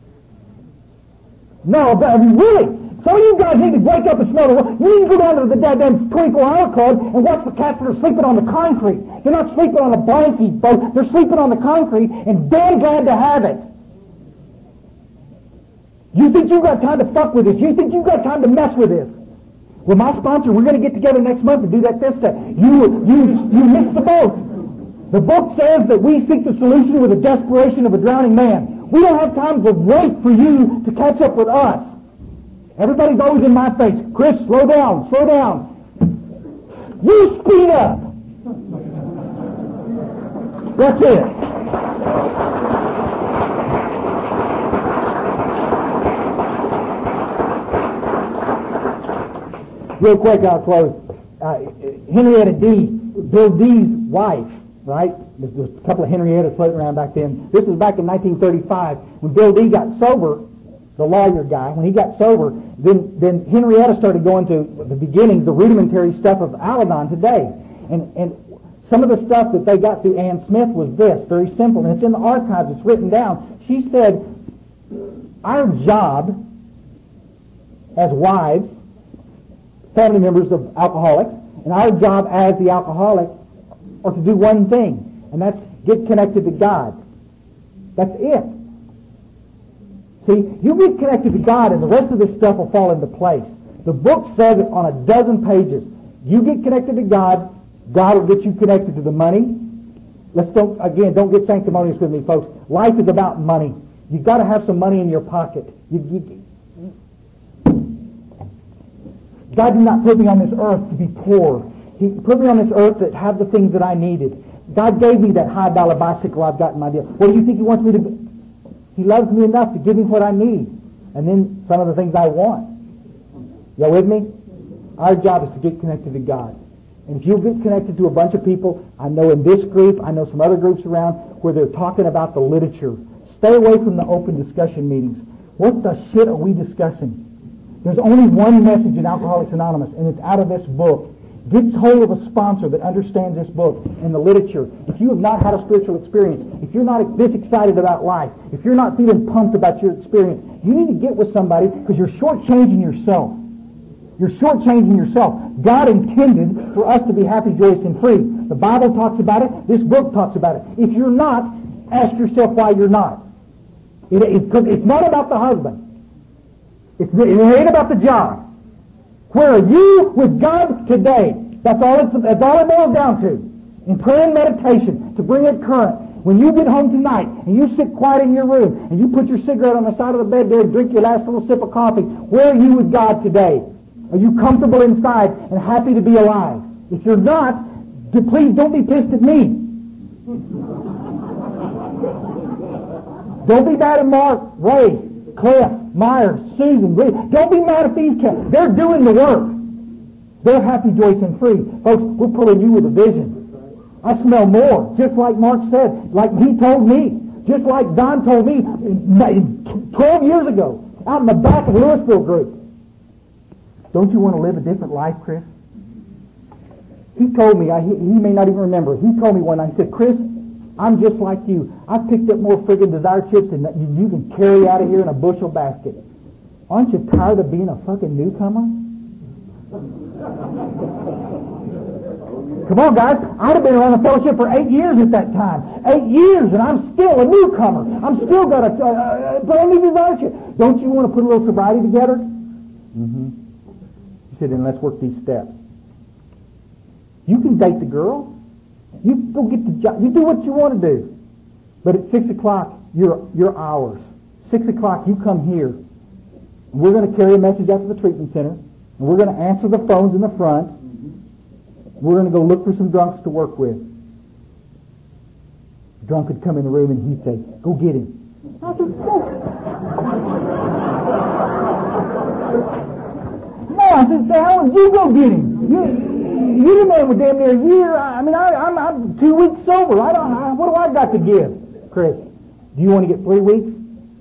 No, but I mean, really. Some of you guys need to wake up and smell the world. You need to go down to the goddamn twenty-four hour club and watch the cats that are sleeping on the concrete. They're not sleeping on a blanket boat. They're sleeping on the concrete and damn glad to have it. You think you've got time to fuck with this? You think you've got time to mess with this? Well, my sponsor, we're going to get together next month and do that this day. You, you, you missed the boat. The book says that we seek the solution with the desperation of a drowning man. We don't have time to wait for you to catch up with us. Everybody's always in my face. Chris, slow down, slow down. You speed up. That's it. Real quick, I'll close. Uh, Henrietta D., Bill D's wife, right? There's, there's a couple of Henriettas floating around back then. This was back in nineteen thirty-five when Bill D. got sober. The lawyer guy, when he got sober, then, then Henrietta started going to the beginnings, the rudimentary stuff of Al-Anon today. And, and some of the stuff that they got through Ann Smith was this, very simple, and it's in the archives, it's written down. She said, our job as wives, family members of alcoholics, and our job as the alcoholic are to do one thing, and that's get connected to God. That's it. See, you get connected to God and the rest of this stuff will fall into place. The book says it on a dozen pages. You get connected to God, God will get you connected to the money. Let's don't, again, don't get sanctimonious with me, folks. Life is about money. You've got to have some money in your pocket. You, you, God did not put me on this earth to be poor. He put me on this earth to have the things that I needed. God gave me that high dollar bicycle I've got in my deal. What do you think He wants me to do? He loves me enough to give me what I need, and then some of the things I want. Y'all with me? Our job is to get connected to God. And if you get connected to a bunch of people, I know in this group, I know some other groups around, where they're talking about the literature. Stay away from the open discussion meetings. What the shit are we discussing? There's only one message in Alcoholics Anonymous, and it's out of this book. Get hold of a sponsor that understands this book and the literature. If you have not had a spiritual experience, if you're not this excited about life, if you're not feeling pumped about your experience, you need to get with somebody because you're shortchanging yourself. You're shortchanging yourself. God intended for us to be happy, joyous, and free. The Bible talks about it. This book talks about it. If you're not, ask yourself why you're not. It, it, it's not about the husband. It's, it ain't about the job. Where are you with God today? That's all it's, that's all it boils down to. In prayer and meditation, to bring it current. When you get home tonight and you sit quiet in your room and you put your cigarette on the side of the bed there and drink your last little sip of coffee, where are you with God today? Are you comfortable inside and happy to be alive? If you're not, please don't be pissed at me. Don't be mad at Mark, Ray, Cliff, Myers, Susan, Lee. Don't be mad at these cats. They're doing the work. They're happy, joyous, and free. Folks, we're pulling you with a vision. I smell more, just like Mark said, like he told me, just like Don told me twelve years ago, out in the back of the Louisville group. Don't you want to live a different life, Chris? He told me, I, he, he may not even remember, he told me one night, he said, Chris, I'm just like you. I've picked up more friggin' Desire chips than you, you can carry out of here in a bushel basket. Aren't you tired of being a fucking newcomer? Come on, guys. I'd have been around the fellowship for eight years at that time. Eight years, and I'm still a newcomer. I'm still got a, a, a brand new Desire chip. Don't you want to put a little sobriety together? Mm-hmm. He said, then let's work these steps. You can date the girl. You go get the job. You do what you want to do. But at six o'clock, you're, you're ours. Six o'clock, you come here. And we're going to carry a message out to the treatment center. And we're going to answer the phones in the front. We're going to go look for some drunks to work with. The drunk would come in the room and he'd say, go get him. I said, go. No, I said, say, how would you go get him? You, you're the man with damn near a year. I mean, I, I'm, I'm two weeks sober. I don't, I, what do I got to give? Chris, do you want to get three weeks?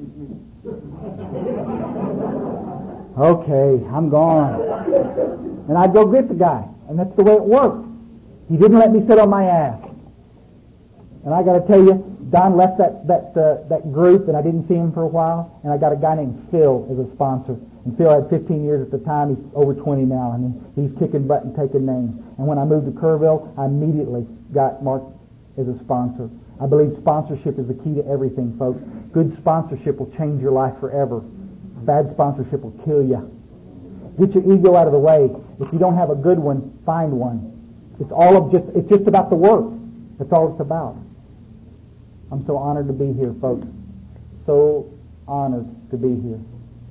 Okay, I'm gone. And I'd go get the guy. And that's the way it worked. He didn't let me sit on my ass. And I got to tell you, Don left that that uh, that group, and I didn't see him for a while. And I got a guy named Phil as a sponsor. And Phil had fifteen years at the time. He's over twenty now, and he's kicking butt and taking names. And when I moved to Kerrville, I immediately got Mark as a sponsor. I believe sponsorship is the key to everything, folks. Good sponsorship will change your life forever. Bad sponsorship will kill you. Get your ego out of the way. If you don't have a good one, find one. It's all of just, it's just about the work. That's all it's about. I'm so honored to be here, folks. So honored to be here.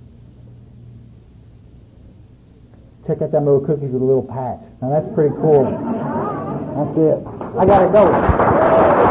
Check out them little cookies with a little patch. Now that's pretty cool. That's it. I gotta go.